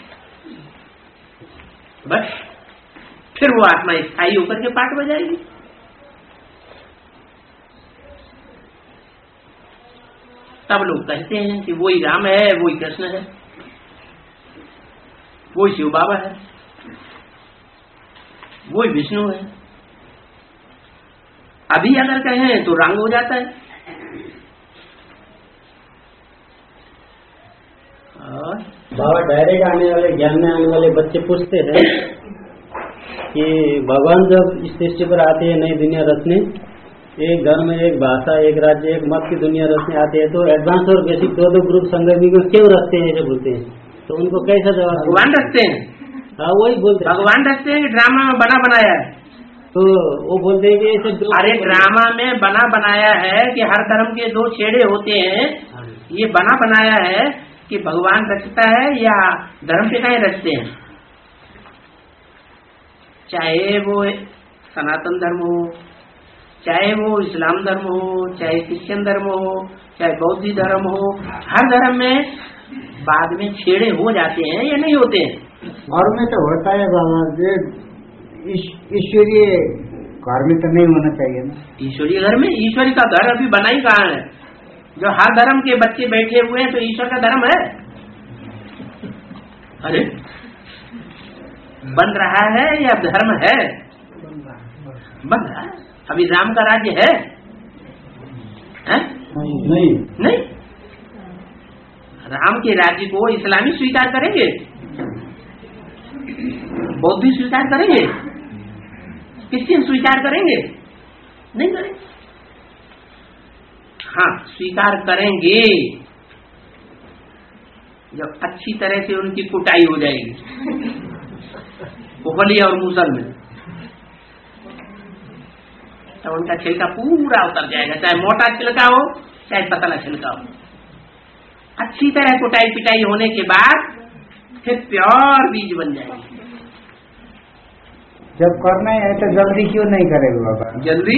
[SPEAKER 1] बस फिर वो आत्मा स्थायी होकर के पाठ बजाएगी। तब लोग कहते हैं कि वही राम है, वही कृष्ण है, वही शिव बाबा है, वही विष्णु है। अभी अगर कहें तो रंग हो जाता है। और
[SPEAKER 6] बाबा डायरेक्ट आने वाले ज्ञान में आने वाले बच्चे पूछते हैं कि भगवान जब इस सृष्टि पर आते हैं नई दुनिया रचने, एक घर में एक भाषा, एक राज्य, एक मत की दुनिया रचने आते हैं, तो एडवांस और बेसिक दो दो ग्रुप संगमी को क्यों रखते हैं जो बोलते हैं, तो उनको कैसा जवाब?
[SPEAKER 1] भगवान रखते हैं।
[SPEAKER 6] हाँ, वही बोलते हैं
[SPEAKER 1] भगवान रखते हैं कि ड्रामा में बना बनाया है।
[SPEAKER 6] तो वो बोलते हैं कि ऐसे
[SPEAKER 1] अरे ड्रामा में बना बनाया है कि हर धर्म के दो छेड़े होते हैं, ये बना बनाया है कि भगवान रचता है या धर्म के कहीं रचते हैं। चाहे वो सनातन धर्म हो, चाहे वो इस्लाम धर्म हो, चाहे क्रिश्चियन धर्म हो, चाहे बौद्ध धर्म हो, हर धर्म में बाद में छेड़े हो जाते हैं या नहीं होते हैं।
[SPEAKER 3] और में तो होता है बाबा, ईश्वरीय घर में तो नहीं होना चाहिए ना।
[SPEAKER 1] ईश्वरीय घर में, ईश्वरी का घर अभी बना ही कहाँ है? जो हर धर्म के बच्चे बैठे हुए हैं तो ईश्वर का धर्म है? अरे बन रहा है या धर्म है? बन रहा है। अभी राम का राज्य है, है?
[SPEAKER 6] नहीं
[SPEAKER 1] नहीं। राम के राज्य को इस्लामी स्वीकार करेंगे, बौद्ध स्वीकार करेंगे, क्रिश्चियन स्वीकार करेंगे? नहीं करेंगे। हाँ, स्वीकार करेंगे जब अच्छी तरह से उनकी कुटाई हो जाएगी उखली और मूसल में, तो उनका छिलका पूरा उतर जाएगा, चाहे मोटा छिलका हो चाहे पतला छिलका हो। अच्छी तरह कुटाई पिटाई होने के बाद फिर प्योर बीज बन जाएगी।
[SPEAKER 3] जब करना है तो जल्दी क्यों नहीं करेगा बाबा?
[SPEAKER 1] जल्दी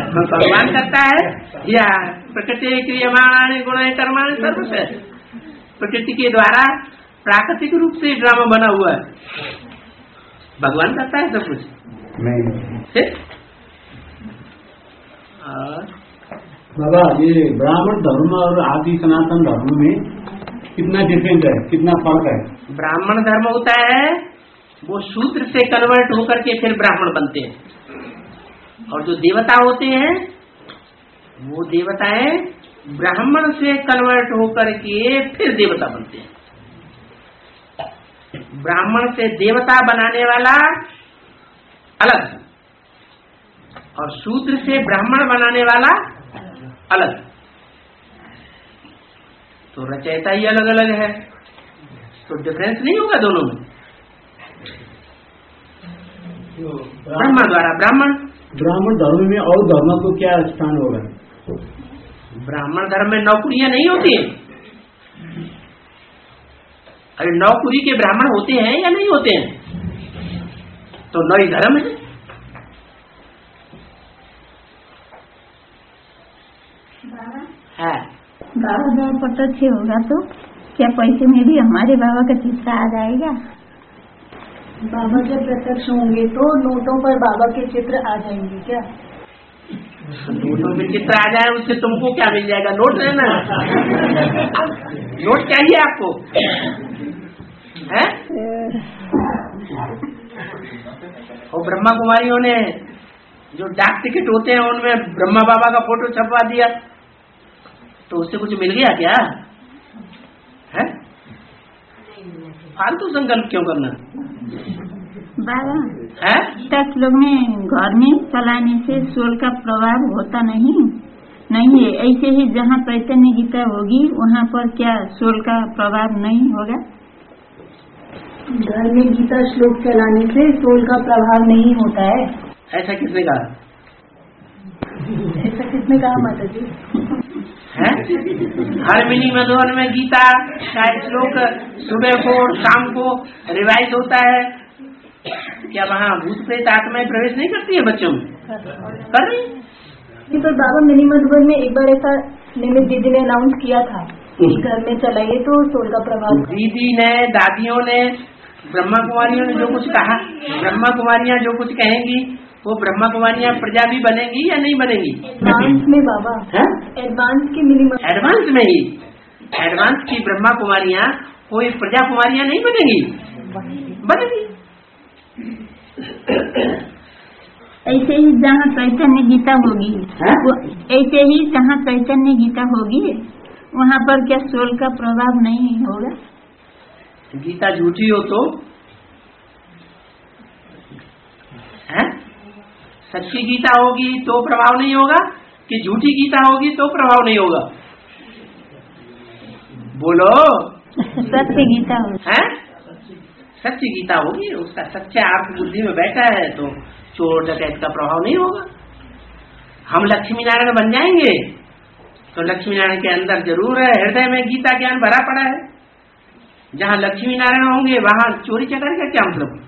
[SPEAKER 1] भगवान करता है या प्रकृति क्रियमाण गुण कर्माण सर्व से प्रकृति के द्वारा प्राकृतिक रूप से ड्रामा बना हुआ है। भगवान करता है सब कुछ नहीं।
[SPEAKER 8] बाबा, ये ब्राह्मण धर्म और आदि सनातन धर्म में कितना डिफरेंस है, कितना फर्क है?
[SPEAKER 1] ब्राह्मण धर्म होता है वो शूद्र से कन्वर्ट होकर के फिर ब्राह्मण बनते हैं, और जो देवता होते हैं वो देवताएं ब्राह्मण से कन्वर्ट होकर के फिर देवता बनते हैं। ब्राह्मण से देवता बनाने वाला अलग, और शूद्र से ब्राह्मण बनाने वाला अलग। तो रचयिता ही अलग अलग है, तो डिफरेंस नहीं होगा दोनों में। ब्रह्मा द्वारा ब्राह्मण।
[SPEAKER 8] ब्राह्मण धर्म में और धर्म को क्या स्थान होगा?
[SPEAKER 1] ब्राह्मण धर्म में नौकरियां नहीं होती हैं। अरे नौकरी के ब्राह्मण होते हैं या नहीं होते हैं? तो नौ ही धर्म है।
[SPEAKER 2] है बाबा जब प्रत्यक्ष होगा तो क्या पैसे में भी हमारे बाबा का चित्र आ जाएगा?
[SPEAKER 5] बाबा जब प्रत्यक्ष होंगे तो नोटों पर बाबा के चित्र आ जाएंगे क्या?
[SPEAKER 1] नोटों में चित्र आ जाए उससे तुमको क्या मिल जाएगा? नोट लेना। नोट चाहिए आपको है? और ब्रह्मा कुमारियों ने जो डाक टिकट होते हैं उनमें ब्रह्मा बाबा का फोटो छपवा दिया, तो उससे कुछ मिल गया क्या? है फालतू संकल्प क्यों करना?
[SPEAKER 2] बाबा
[SPEAKER 1] है
[SPEAKER 2] दस लोग में घर में चलाने से सोल का प्रभाव होता नहीं नहीं है। ऐसे ही जहाँ चैतन्य गीता होगी वहाँ पर क्या सोल का प्रभाव नहीं होगा?
[SPEAKER 5] घर में गीता श्लोक चलाने से सोल का प्रभाव नहीं होता है।
[SPEAKER 1] ऐसा किसने कहा?
[SPEAKER 5] ऐसा किसने कहा माता जी?
[SPEAKER 1] है हर मिनी मधुवन में गीता का श्लोक सुबह को और शाम को रिवाइज होता है। क्या वहाँ भूत प्रेत आत्माएं प्रवेश नहीं करती है बच्चों में? कर रही।
[SPEAKER 5] पर बाबा मिनी मधुबन में एक बार ऐसा निमित दीदी ने अनाउंस किया था कि घर में चलाइए तो सोल का प्रभाव।
[SPEAKER 1] दीदी ने, दादियों ने, ब्रह्मा कुमारियों ने जो कुछ कहा, ब्रह्मा कुमारियाँ जो कुछ कहेंगी वो ब्रह्मा कुमारियाँ प्रजा भी बनेंगी या नहीं बनेंगी?
[SPEAKER 5] एडवांस में बाबा, एडवांस की मिनिमम
[SPEAKER 1] एडवांस में ही एडवांस की ब्रह्मा कुमारियाँ कोई प्रजा कुमारियाँ नहीं बनेंगी? बनेगी।
[SPEAKER 2] ऐसे ही जहाँ चैतन्य गीता होगी, ऐसे ही जहाँ चैतन्य गीता होगी वहाँ पर क्या सोल का प्रभाव नहीं होगा?
[SPEAKER 1] गीता झूठी हो तो है? सच्ची गीता होगी तो प्रभाव नहीं होगा कि झूठी गीता होगी तो प्रभाव नहीं होगा? बोलो।
[SPEAKER 2] सत्य गीता
[SPEAKER 1] है? सच्ची गीता होगी, उसका सच्चा अर्थ बुद्धि में बैठा है तो चोर डकैत का प्रभाव नहीं होगा। हम लक्ष्मी नारायण बन जाएंगे तो लक्ष्मी नारायण के अंदर जरूर है, हृदय में गीता ज्ञान भरा पड़ा है। जहाँ लक्ष्मी नारायण होंगे वहाँ चोरी चकारी का क्या मतलब?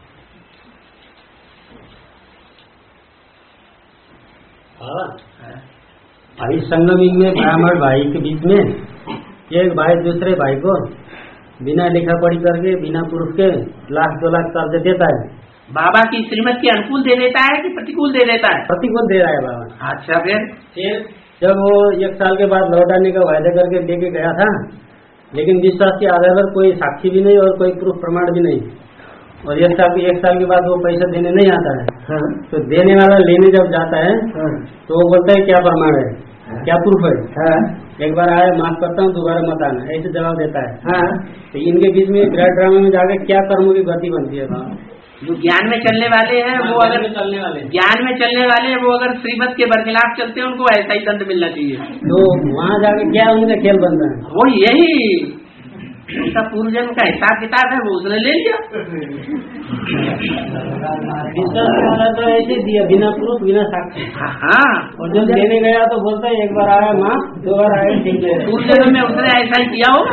[SPEAKER 6] भाई संगम में ब्राह्मण भाई के बीच में एक भाई दूसरे भाई को बिना लिखा पढ़ी करके बिना प्रूफ के लाख दो लाख कर्ज देता है।
[SPEAKER 1] बाबा की श्रीमत के अनुकूल दे देता है कि प्रतिकूल दे देता है?
[SPEAKER 6] प्रतिकूल दे रहा है बाबा।
[SPEAKER 1] अच्छा, फिर
[SPEAKER 6] फिर जब वो एक साल के बाद लौटाने का वायदा करके लेके गया था, लेकिन विश्वास के आधार पर कोई साक्षी भी नहीं और कोई प्रूफ प्रमाण भी नहीं, और एक साल एक साल के बाद वो पैसा देने नहीं आता है। हाँ। तो देने वाला लेने जब जाता है हाँ। तो वो बोलता है क्या प्रमाण है, हाँ। क्या प्रूफ है? हाँ। एक बार आया माफ करता हूँ दोबारा मत आना, ऐसे जवाब देता है। हाँ। तो इनके बीच में विराट ड्रामा में जाकर क्या कर्मों की गति बनती है?
[SPEAKER 1] जो ज्ञान में चलने वाले हैं वो अगर
[SPEAKER 6] चलने वाले
[SPEAKER 1] ज्ञान में चलने वाले वो अगर श्रीमत के बरखिलाफ चलते हैं उनको ऐसा ही दंड मिलना चाहिए।
[SPEAKER 6] तो वहाँ जाकर क्या उनका खेल बनता है?
[SPEAKER 1] वो यही उनका पूर्व जन्म का हिसाब किताब है, वो उसने ले लिया।
[SPEAKER 6] विश्वास वाला तो ऐसे दिया बिना प्रूफ बिना साक्षी।
[SPEAKER 1] हाँ,
[SPEAKER 6] और जब लेने गया तो बोलता है एक बार आया माफ, दो बार आया ठीक है।
[SPEAKER 1] पूर्व जन्म में उसने ऐसा ही किया होगा,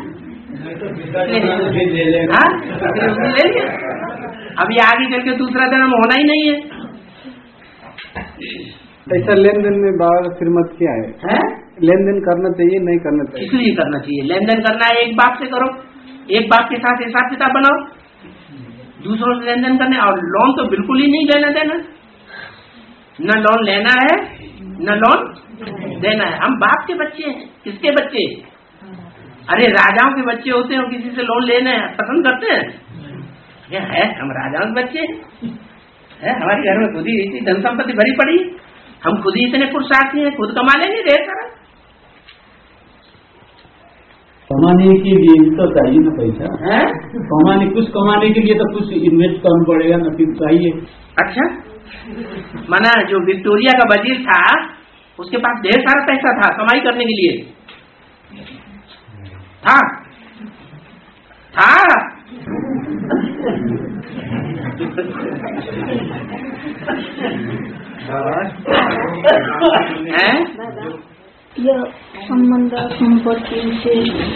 [SPEAKER 1] ले लिया। अभी आगे चल के दूसरा जन्म होना ही नहीं है।
[SPEAKER 3] ऐसा लेन देन में बाबा श्रीमत क्या है?
[SPEAKER 1] है?
[SPEAKER 3] लेन देन करना चाहिए नहीं करना चाहिए?
[SPEAKER 1] किस लिए करना चाहिए? लेन देन करना है एक बाप से करो, एक बाप के साथ हिसाब किताब बनाओ, दूसरों से लेन देन करने। और लोन तो बिल्कुल ही नहीं लेना देना, न लोन लेना है न लोन देना है। हम बाप के बच्चे हैं। किसके बच्चे? अरे राजाओं के बच्चे होते हैं, किसी से लोन लेने पसंद करते हैं? ये है हम राजाओं के बच्चे है। हमारे घर में खुद ही इतनी धन संपत्ति भरी पड़ी, हम खुद ही इतने पुरुषार्थी हैं, खुद कमा लेंगे ढेर सारा।
[SPEAKER 8] कमाने के लिए तो चाहिए ना पैसा है? कमाने कुछ कमाने के लिए तो कुछ इन्वेस्ट करना पड़ेगा ना, फिर चाहिए।
[SPEAKER 1] अच्छा, माना जो विक्टोरिया का वजीर था उसके पास ढेर सारा पैसा था कमाई करने के लिए, था था है?
[SPEAKER 5] यह संबंध संपत्ति से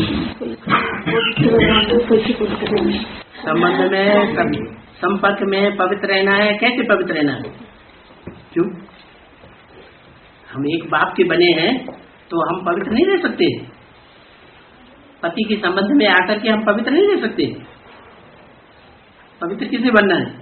[SPEAKER 1] संबंध में संपर्क में पवित्र रहना है। कैसे पवित्र रहना है? क्यों? हम एक बाप के बने हैं तो हम पवित्र नहीं रह सकते? पति के संबंध में आकर के हम पवित्र नहीं रह सकते? पवित्र किसे बनना है?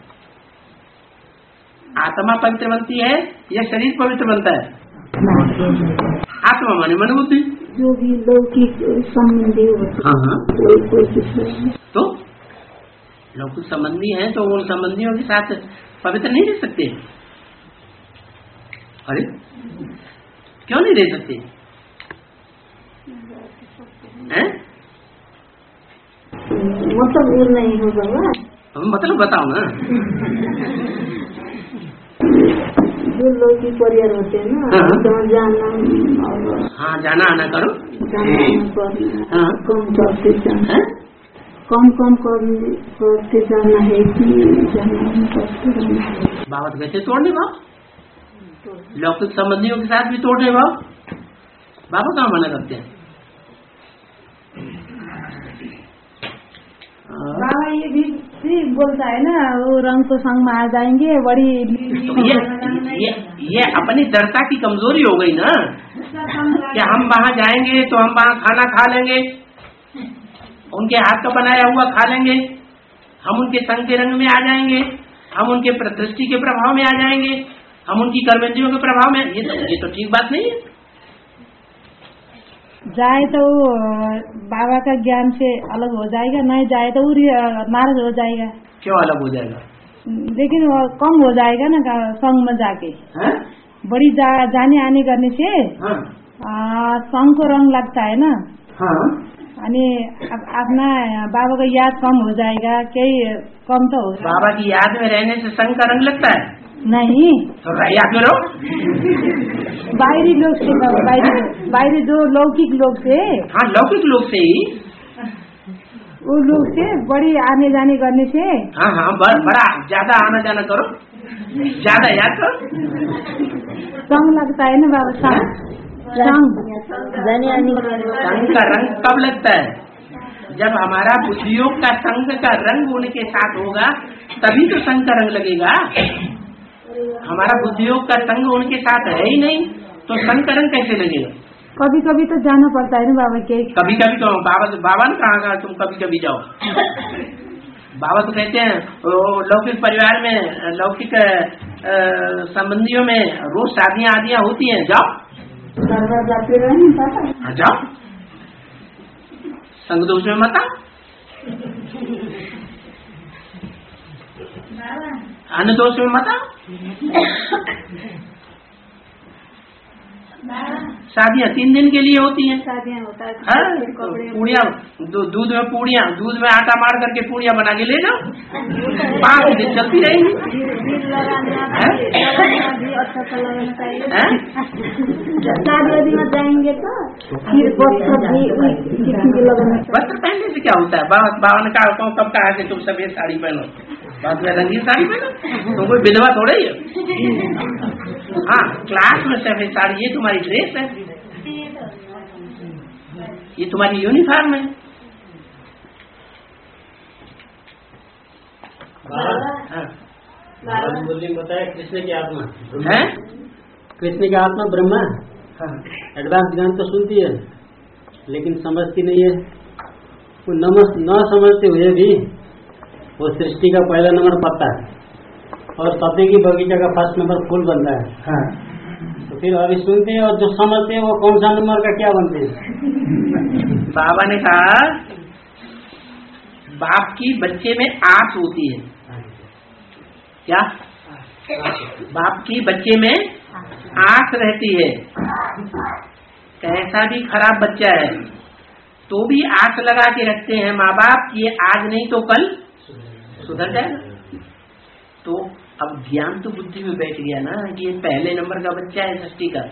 [SPEAKER 1] आत्मा पवित्र बनती है या शरीर पवित्र बनता है? आत्मा माने मन बुद्धि।
[SPEAKER 5] जो भी लौकिक संबंधी होते
[SPEAKER 1] हाँ हाँ
[SPEAKER 5] कोई
[SPEAKER 1] तो लौकिक संबंधी हैं तो उन संबंधियों के साथ पवित्र नहीं रह सकते? अरे क्यों नहीं रह सकते हैं?
[SPEAKER 7] मतलब ये नहीं होगा।
[SPEAKER 1] मतलब बताओ ना।
[SPEAKER 7] जो लोग की परिवार होते हैं ना,
[SPEAKER 1] हाँ।
[SPEAKER 7] तो जाना और
[SPEAKER 1] हाँ जाना आना करो,
[SPEAKER 7] जाना करना,
[SPEAKER 1] हाँ।
[SPEAKER 7] कम करते जाना,
[SPEAKER 1] हैं?
[SPEAKER 7] कम कम करते जाना है कि जाना करते रहना है।
[SPEAKER 1] बाबा तो कहते तोड़ने भाव, लौकिक संबंधियों के साथ भी तोड़ने भाव। बाबा कहाँ मना करते हैं?
[SPEAKER 5] बाबा ये भी ठीक बोलता है ना, वो रंग तो संग में आ जाएंगे बड़ी।
[SPEAKER 1] तो ये, ये ये अपनी दृढ़ता की कमजोरी हो गई ना, कि हम वहाँ जाएंगे तो हम वहाँ खाना खा लेंगे, उनके हाथ का बनाया हुआ खा लेंगे, हम उनके संग के रंग में आ जाएंगे, हम उनके दृष्टि के प्रभाव में आ जाएंगे, हम उनकी कर्मेंद्रियों के प्रभाव में। ये तो ये तो ठीक बात नहीं है।
[SPEAKER 5] जाए तो बाबा का ज्ञान से अलग हो जाएगा, नहीं जाए तो नाराज हो जाएगा।
[SPEAKER 1] क्यों अलग हो जाएगा?
[SPEAKER 5] लेकिन कम हो जाएगा ना संग में जाके।
[SPEAKER 1] है?
[SPEAKER 5] बड़ी जा, जाने आने करने से
[SPEAKER 1] हाँ।
[SPEAKER 5] संग को रंग लगता है ना।
[SPEAKER 1] हाँ।
[SPEAKER 5] अनि अपना बाबा का याद कम हो जाएगा, कई कम तो हो जाएगा।
[SPEAKER 1] बाबा की याद में रहने से संग का रंग लगता है?
[SPEAKER 5] नहीं,
[SPEAKER 1] तो याद में रहो।
[SPEAKER 5] बाहरी लोग से, बाहरी बाहरी जो लौकिक लोग से।
[SPEAKER 1] हाँ लौकिक लोग से ही,
[SPEAKER 5] वो लोग से बड़ी आने जाने करने से।
[SPEAKER 1] हाँ हाँ बड़ा ज्यादा आना जाना करो, ज्यादा याद करो,
[SPEAKER 5] संग लगता है ना बाबा। संग
[SPEAKER 1] संग का रंग कब लगता है? जब हमारा बुद्धियोग का संग का रंग उनके साथ होगा तभी तो संग का रंग लगेगा। हमारा बुद्धियोग का संग उनके साथ है ही नहीं तो संग का रंग कैसे लगेगा?
[SPEAKER 5] कभी कभी तो जाना पड़ता है ना बाबा के। कभी
[SPEAKER 1] कभी तो बाबा बाबा ने कहा था तुम कभी कभी जाओ। बाबा तो कहते हैं लौकिक परिवार में, लौकिक संबंधियों में रोज शादियां आदियां होती हैं, जाओ
[SPEAKER 7] जाते रहे।
[SPEAKER 1] हाँ जाओ, संग दोष में मत आओ, अन्य दोष में मत आओ। शादियाँ तीन दिन के लिए होती हैं।
[SPEAKER 5] शादियाँ होता है,
[SPEAKER 1] पूड़ियाँ, दूध में पूड़ियाँ, दूध में आटा मार करके पूड़ियाँ बना के ले जाओ, पाँच दिन चलती रहेंगी।
[SPEAKER 7] शादी में जाएंगे तो फिर
[SPEAKER 1] वस्त्र पहनने से क्या होता है? बाबा ने कहा कब कहा कि तुम सफेद साड़ी पहनो, बाद में रंगीन साड़ी पहनो, तुम कोई विधवा थोड़ा ही है। हाँ क्लास में सफेद साड़ी ये तुम्हारी ड्रेस है, ये तुम्हारी यूनिफॉर्म है।
[SPEAKER 6] हाँ। बताया कृष्ण की आत्मा
[SPEAKER 1] है,
[SPEAKER 6] कृष्ण की आत्मा ब्रह्मा, एडवांस ज्ञान तो सुनती है लेकिन समझती नहीं है। वो नमस न समझते हुए भी वो सृष्टि का पहला नंबर पता है और पते की बगीचा का फर्स्ट नंबर फूल बनता है। हाँ। तो फिर अभी सुनते हैं और जो समझते हैं वो कौन सा नंबर का क्या बनते हैं।
[SPEAKER 1] बाबा ने कहा बाप की बच्चे में आस होती है। क्या? बाप की बच्चे में आस रहती है। कैसा भी खराब बच्चा है तो भी आस लगा के रखते हैं माँ बाप, ये आज नहीं तो कल सुधर जाएगा। तो अब ज्ञान तो बुद्धि में बैठ गया ना कि ये पहले नंबर का बच्चा है सृष्टि का,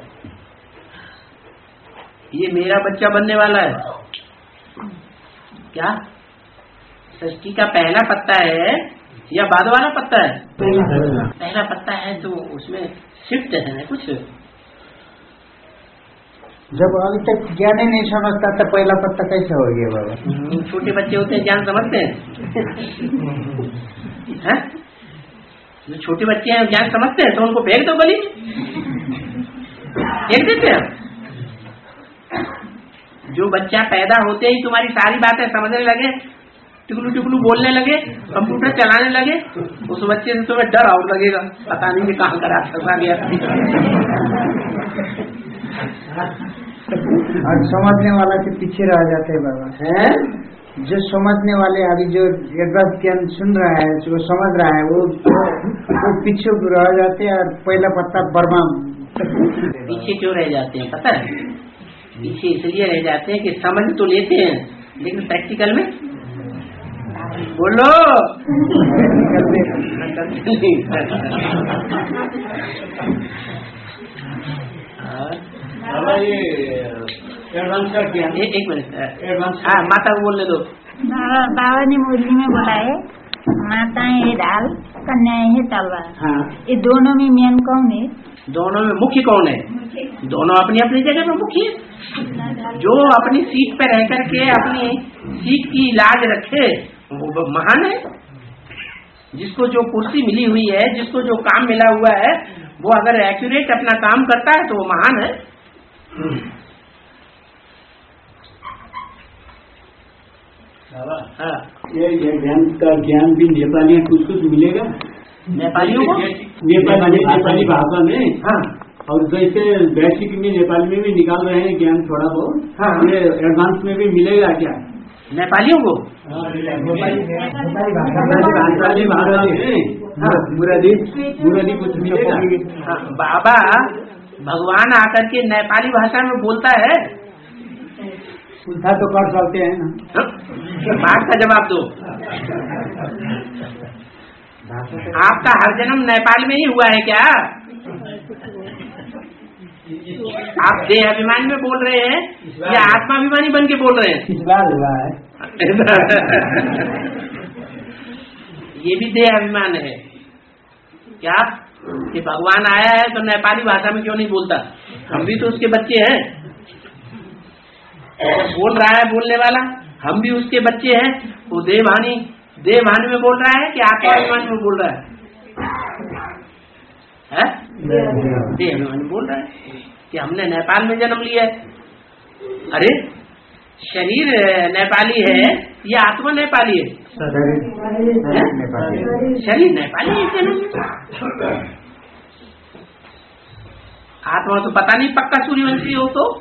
[SPEAKER 1] ये मेरा बच्चा बनने वाला है। क्या सृष्टि का पहला पत्ता है या बाद वाला पत्ता है? पहला पत्ता है तो उसमें शिफ्ट है ना कुछ।
[SPEAKER 3] जब अभी तक ज्ञान ही नहीं समझता तो पहला पत्ता कैसे हो गया बाबा?
[SPEAKER 1] छोटे बच्चे होते हैं ज्ञान समझते हैं, हैं? जो छोटे बच्चे हैं ज्ञान समझते हैं तो उनको फेंक दो गली, फेंक देते हैं। जो बच्चा पैदा होते ही तुम्हारी सारी बातें समझने लगे, टुकलू टुकलू बोलने लगे, कंप्यूटर चलाने लगे, उस बच्चे से तुम्हें डर और लगेगा, पता नहीं कि कहाँ का रास्ता गया।
[SPEAKER 3] और समझने वाला के पीछे रह जाते हैं बाबा है। जो समझने वाले अभी जो एडवांस ज्ञान सुन रहा है, जो समझ रहा है, वो वो पीछे रह जाते हैं और पहला पत्ता बर्मा।
[SPEAKER 1] पीछे क्यों रह जाते हैं पता है? पीछे इसलिए रह जाते हैं कि समझ तो लेते हैं लेकिन प्रैक्टिकल में बोलो
[SPEAKER 8] ये एडवांस का क्या?
[SPEAKER 1] एक मिनट, हाँ माता को बोलने दो।
[SPEAKER 2] बाबा ने मुरली में बोला है माताएं है दाल, कन्याएं है तलवार।
[SPEAKER 1] हाँ।
[SPEAKER 2] ये दोनों में मेन कौन है?
[SPEAKER 1] दोनों में मुख्य कौन है? दोनों अपनी अपनी जगह पर मुख्य है। जो अपनी सीट पर रह करके अपनी सीट की लाज रखे वो महान है। जिसको जो कुर्सी मिली हुई है, जिसको जो काम मिला हुआ है, वो अगर एक्यूरेट अपना काम करता है तो वो महान है।
[SPEAKER 8] हाँ। ये ये ज्ञान का ज्ञान भी नेपाली कुछ कुछ मिलेगा
[SPEAKER 1] नेपालियों को?
[SPEAKER 8] नेपाली नेपाली भाषा में।
[SPEAKER 1] हाँ।
[SPEAKER 8] और जैसे बेसिक में नेपाली में भी निकाल रहे हैं ज्ञान थोड़ा बहुत। हाँ। ये एडवांस में भी मिलेगा क्या
[SPEAKER 1] नेपालियों को?
[SPEAKER 8] नेपाली भाषा में मुरादी मुरादी कुछ मिलेगा?
[SPEAKER 1] हाँ, बाबा भगवान आकर के नेपाली भाषा में बोलता है,
[SPEAKER 3] उल्टा तो कर सकते हैं ना।
[SPEAKER 1] बात का जवाब दो। आपका हर जन्म नेपाल में ही हुआ है क्या? आप देह अभिमान में बोल रहे हैं या आत्माभिमानी बन के बोल रहे हैं?
[SPEAKER 3] इस बार हुआ है।
[SPEAKER 1] ये भी देह अभिमान है क्या कि भगवान आया है तो नेपाली भाषा में क्यों नहीं बोलता? हम भी तो उसके बच्चे हैं। बोल रहा है बोलने वाला, हम भी उसके बच्चे हैं। वो देवहानी देवहानी में बोल रहा है कि आत्माभिमान में बोल रहा है? है? देवहानी बोल रहा है कि हमने नेपाल में जन्म लिया है। अरे शरीर नेपाली है या आत्मा नेपाली है? शरीर नेपाली है, आत्मा तो पता नहीं पक्का सूर्यवंशी हो तो।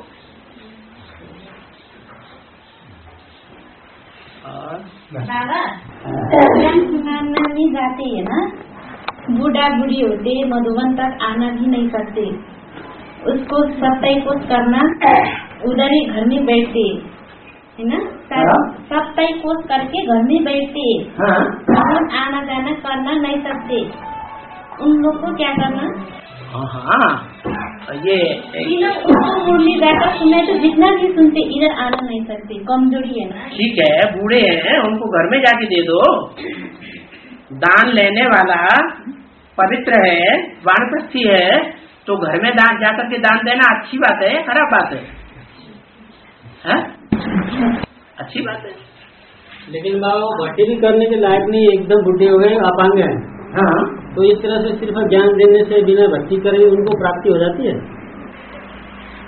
[SPEAKER 2] बाबा सुनाना नहीं जाते है ना, बूढ़ा बूढ़ी होते मधुबन तक आना भी नहीं सकते, उसको सत्ताई कोस करना उधर ही घर में बैठते है ना, सत्ताई कोस करके घर में बैठते
[SPEAKER 1] हाँ?
[SPEAKER 2] आना जाना करना नहीं सकते, उन लोग को क्या करना?
[SPEAKER 1] हाँ ये
[SPEAKER 2] उसको मुरली गाकर सुने तो जितना भी सुनते इधर आना नहीं सकते, कमजोरी है ना।
[SPEAKER 1] ठीक है, बूढ़े हैं उनको घर में जाके दे दो। दान लेने वाला पवित्र है, वानप्रस्थी है, तो घर में दान जाकर के दान देना अच्छी बात है, खराब बात है? है? अच्छी बात है।
[SPEAKER 6] लेकिन बाबा भट्टी भी करने के लायक नहीं, एकदम बुढ़े हो गए, अपांग हैं।
[SPEAKER 1] हाँ।
[SPEAKER 6] तो इस तरह से सिर्फ ज्ञान देने से बिना भक्ति करे उनको प्राप्ति हो जाती है?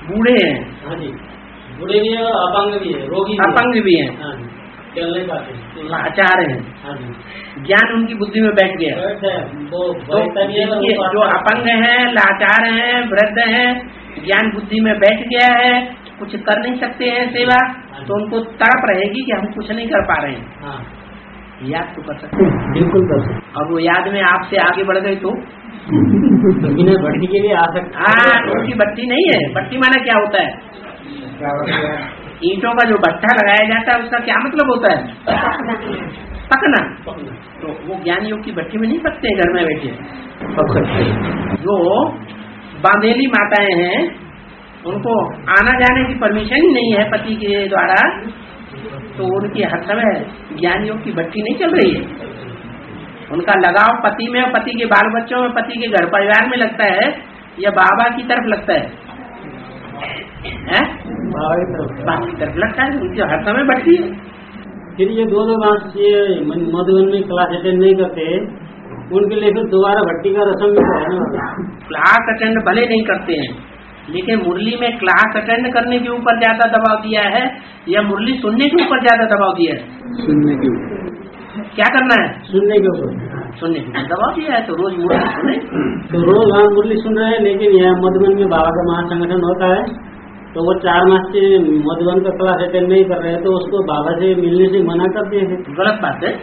[SPEAKER 1] बूढ़े हैं,
[SPEAKER 6] हाँ जी, बूढ़े भी है और अपंग भी है, रोगी भी है।
[SPEAKER 1] अपंग भी हैं,
[SPEAKER 6] हाँ जी, चल नहीं पाते,
[SPEAKER 1] लाचार हैं,
[SPEAKER 6] हाँ जी,
[SPEAKER 1] ज्ञान उनकी बुद्धि में बैठ गया।
[SPEAKER 6] बैठ है, वो
[SPEAKER 1] तो
[SPEAKER 6] बैठता भी है और
[SPEAKER 1] जिनके
[SPEAKER 6] वो
[SPEAKER 1] जो अपंग हैं, लाचार हैं, वृद्ध हैं, ज्ञान बुद्धि में बैठ गया है, कुछ कर नहीं सकते हैं सेवा, तो उनको तड़प रहेगी कि हम कुछ नहीं कर पा रहे हैं।
[SPEAKER 6] हाँ,
[SPEAKER 1] याद तो कर सकते हैं,
[SPEAKER 6] बिल्कुल कर सकते।
[SPEAKER 1] और वो याद में आपसे आगे बढ़ गई तो
[SPEAKER 6] तो बिना भट्टी के लिए आ सकते।
[SPEAKER 1] हाँ, उनकी भट्टी नहीं है। भट्टी माना क्या होता है? ईंटों का जो भट्टा लगाया जाता है उसका क्या मतलब होता है? पकना। तो वो ज्ञान योग की भट्टी में नहीं पकते घर में बैठे,
[SPEAKER 6] पक सकते।
[SPEAKER 1] जो बांधेली माताएं हैं उनको आना जाने की परमिशन ही नहीं है पति के द्वारा, तो उनकी हर समय ज्ञान योग की भट्टी नहीं चल रही है। उनका लगाव पति में, पति के बाल बच्चों में, पति के घर परिवार में लगता है या बाबा की तरफ लगता है? हैं? बाबा की तरफ लगता है, उनकी हर समय भट्टी है।
[SPEAKER 6] फिर ये दो दो मास ये मधुबन में क्लास अटेंड नहीं करते, उनके लिए फिर दोबारा भट्टी का रसम भी है।
[SPEAKER 1] क्लास अटेंड भले नहीं करते हैं, लेकिन मुरली में क्लास अटेंड करने के ऊपर ज्यादा दबाव दिया है या मुरली सुनने के ऊपर ज्यादा दबाव दिया है?
[SPEAKER 6] सुनने के ऊपर।
[SPEAKER 1] क्या करना है?
[SPEAKER 6] सुनने के ऊपर।
[SPEAKER 1] सुनने के ऊपर दबाव दिया है, तो रोज मुरली सुने।
[SPEAKER 6] तो रोज हाँ मुरली सुन रहे हैं, लेकिन यह मधुबन में बाबा का महासंगठन होता है, तो वो चार मास से मधुबन का क्लास अटेंड नहीं कर रहे हैं, तो उसको बाबा से मिलने से मना करते हैं।
[SPEAKER 1] गलत बात है।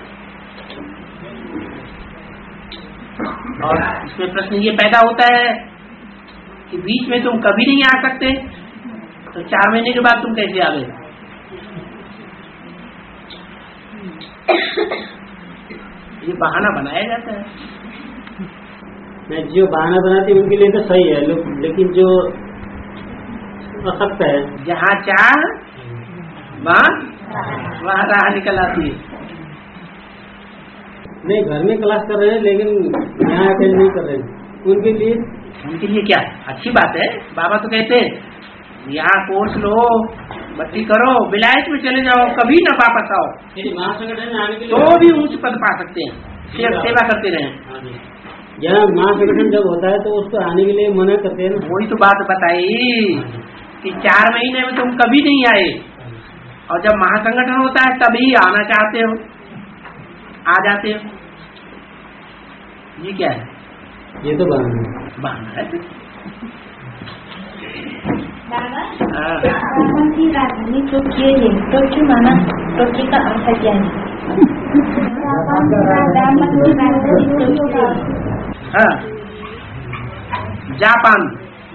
[SPEAKER 1] और इसमें प्रश्न ये पैदा होता है कि बीच में तुम कभी नहीं आ सकते, तो चार महीने के बाद तुम कैसे आ गए? ये बहाना बनाया जाता है।
[SPEAKER 6] मैं जो बहाना बनाती है उनके लिए तो सही है, लेकिन जो असक्त है,
[SPEAKER 1] जहाँ चाह वहाँ वहाँ राह निकल आती है।
[SPEAKER 6] नहीं, घर में क्लास कर रहे हैं लेकिन यहाँ अटेंड नहीं कर रहे हैं, उनके लिए
[SPEAKER 1] उनके लिए क्या अच्छी बात है। बाबा तो कहते हैं यहाँ कोर्स लो, भर्ती करो, विलायत में चले जाओ, कभी न वापस आओ,
[SPEAKER 6] महासंगठन में आने के लिए
[SPEAKER 1] तो भी ऊंच पद पा सकते हैं, सेवा, सेवा करते रहे।
[SPEAKER 6] यहाँ महासंगठन जब होता है तो उसको आने के लिए मना करते हैं।
[SPEAKER 1] वही तो बात बताई कि चार महीने में तुम कभी नहीं आए, और जब महासंगठन होता है तभी आना चाहते हो, आ जाते हो। ये क्या है?
[SPEAKER 6] ये तो बहाना है।
[SPEAKER 1] बहाना है।
[SPEAKER 5] की राजधानी टोक्यो है, टोक्यो माना टोक्यो का अर्थ क्या है?
[SPEAKER 1] हाँ, जापान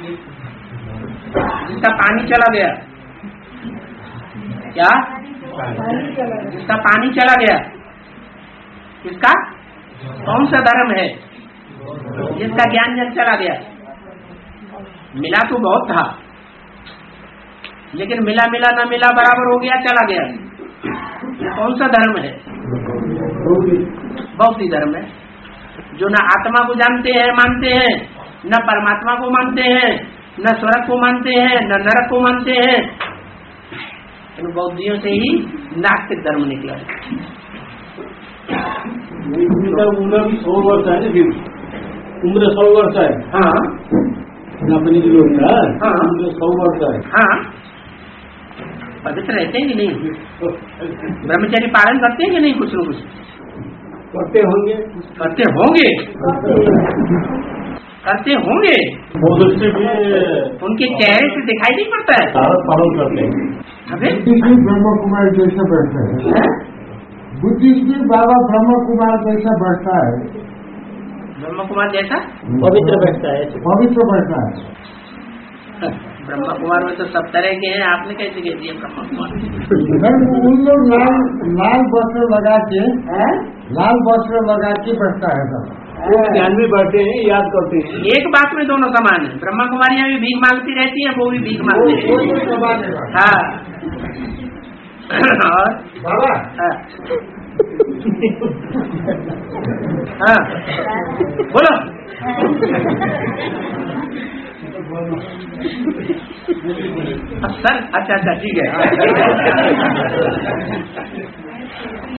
[SPEAKER 1] जिसका पानी चला गया, क्या जिसका पानी चला गया, किसका कौन सा धर्म है जिसका ज्ञान जन चला गया? मिला तो बहुत था, लेकिन मिला मिला ना मिला बराबर हो गया, चला गया। ये कौन सा धर्म है? बौद्ध धर्म है, जो न आत्मा को जानते हैं मानते हैं, न परमात्मा को मानते हैं, न स्वर्ग को मानते हैं, न नरक को मानते हैं। इन बौद्धियों से ही नास्तिक धर्म निकला है।
[SPEAKER 8] उम्र भी सौ वर्ष है ना, फिर उम्र सौ वर्ष है।
[SPEAKER 1] हाँ
[SPEAKER 8] अपनी जो लोग है,
[SPEAKER 1] हाँ
[SPEAKER 8] उम्र सौ वर्ष है।
[SPEAKER 1] हाँ, पवित्र रहते हैं कि नहीं? ब्रह्मचर्य पालन करते हैं कि नहीं? कुछ न कुछ
[SPEAKER 8] करते होंगे,
[SPEAKER 1] करते होंगे, करते होंगे। उनके चेहरे से दिखाई नहीं पड़ता है।
[SPEAKER 8] सारा पालन करते हैं।
[SPEAKER 1] अबे
[SPEAKER 3] ब्रह्म कुमार जैसा बैठता है, बुद्धिजीवी बाबा ब्रह्म कुमार जैसा बैठता है।
[SPEAKER 1] ब्रह्म कुमार जैसा
[SPEAKER 6] पवित्र बैठता है,
[SPEAKER 3] पवित्र बैठता है।
[SPEAKER 1] ब्रह्म कुमार में तो सब तरह के हैं, आपने कैसे कह दिया ब्रह्म कुमार?
[SPEAKER 3] उन लोग लाल लाल वस्त्र लगा के लाल वस्त्र लगा के बैठता है सब।
[SPEAKER 8] ध्यान भी बैठते हैं, याद करते हैं।
[SPEAKER 1] एक बात में दोनों समान है। ब्रह्मा कुमारियां भी भीख मांगती रहती हैं, वो भी भीख मांगती रहती हैं। हाँ और
[SPEAKER 3] बाबा
[SPEAKER 1] हाँ हाँ बोलो। सर अच्छा अच्छा ठीक है।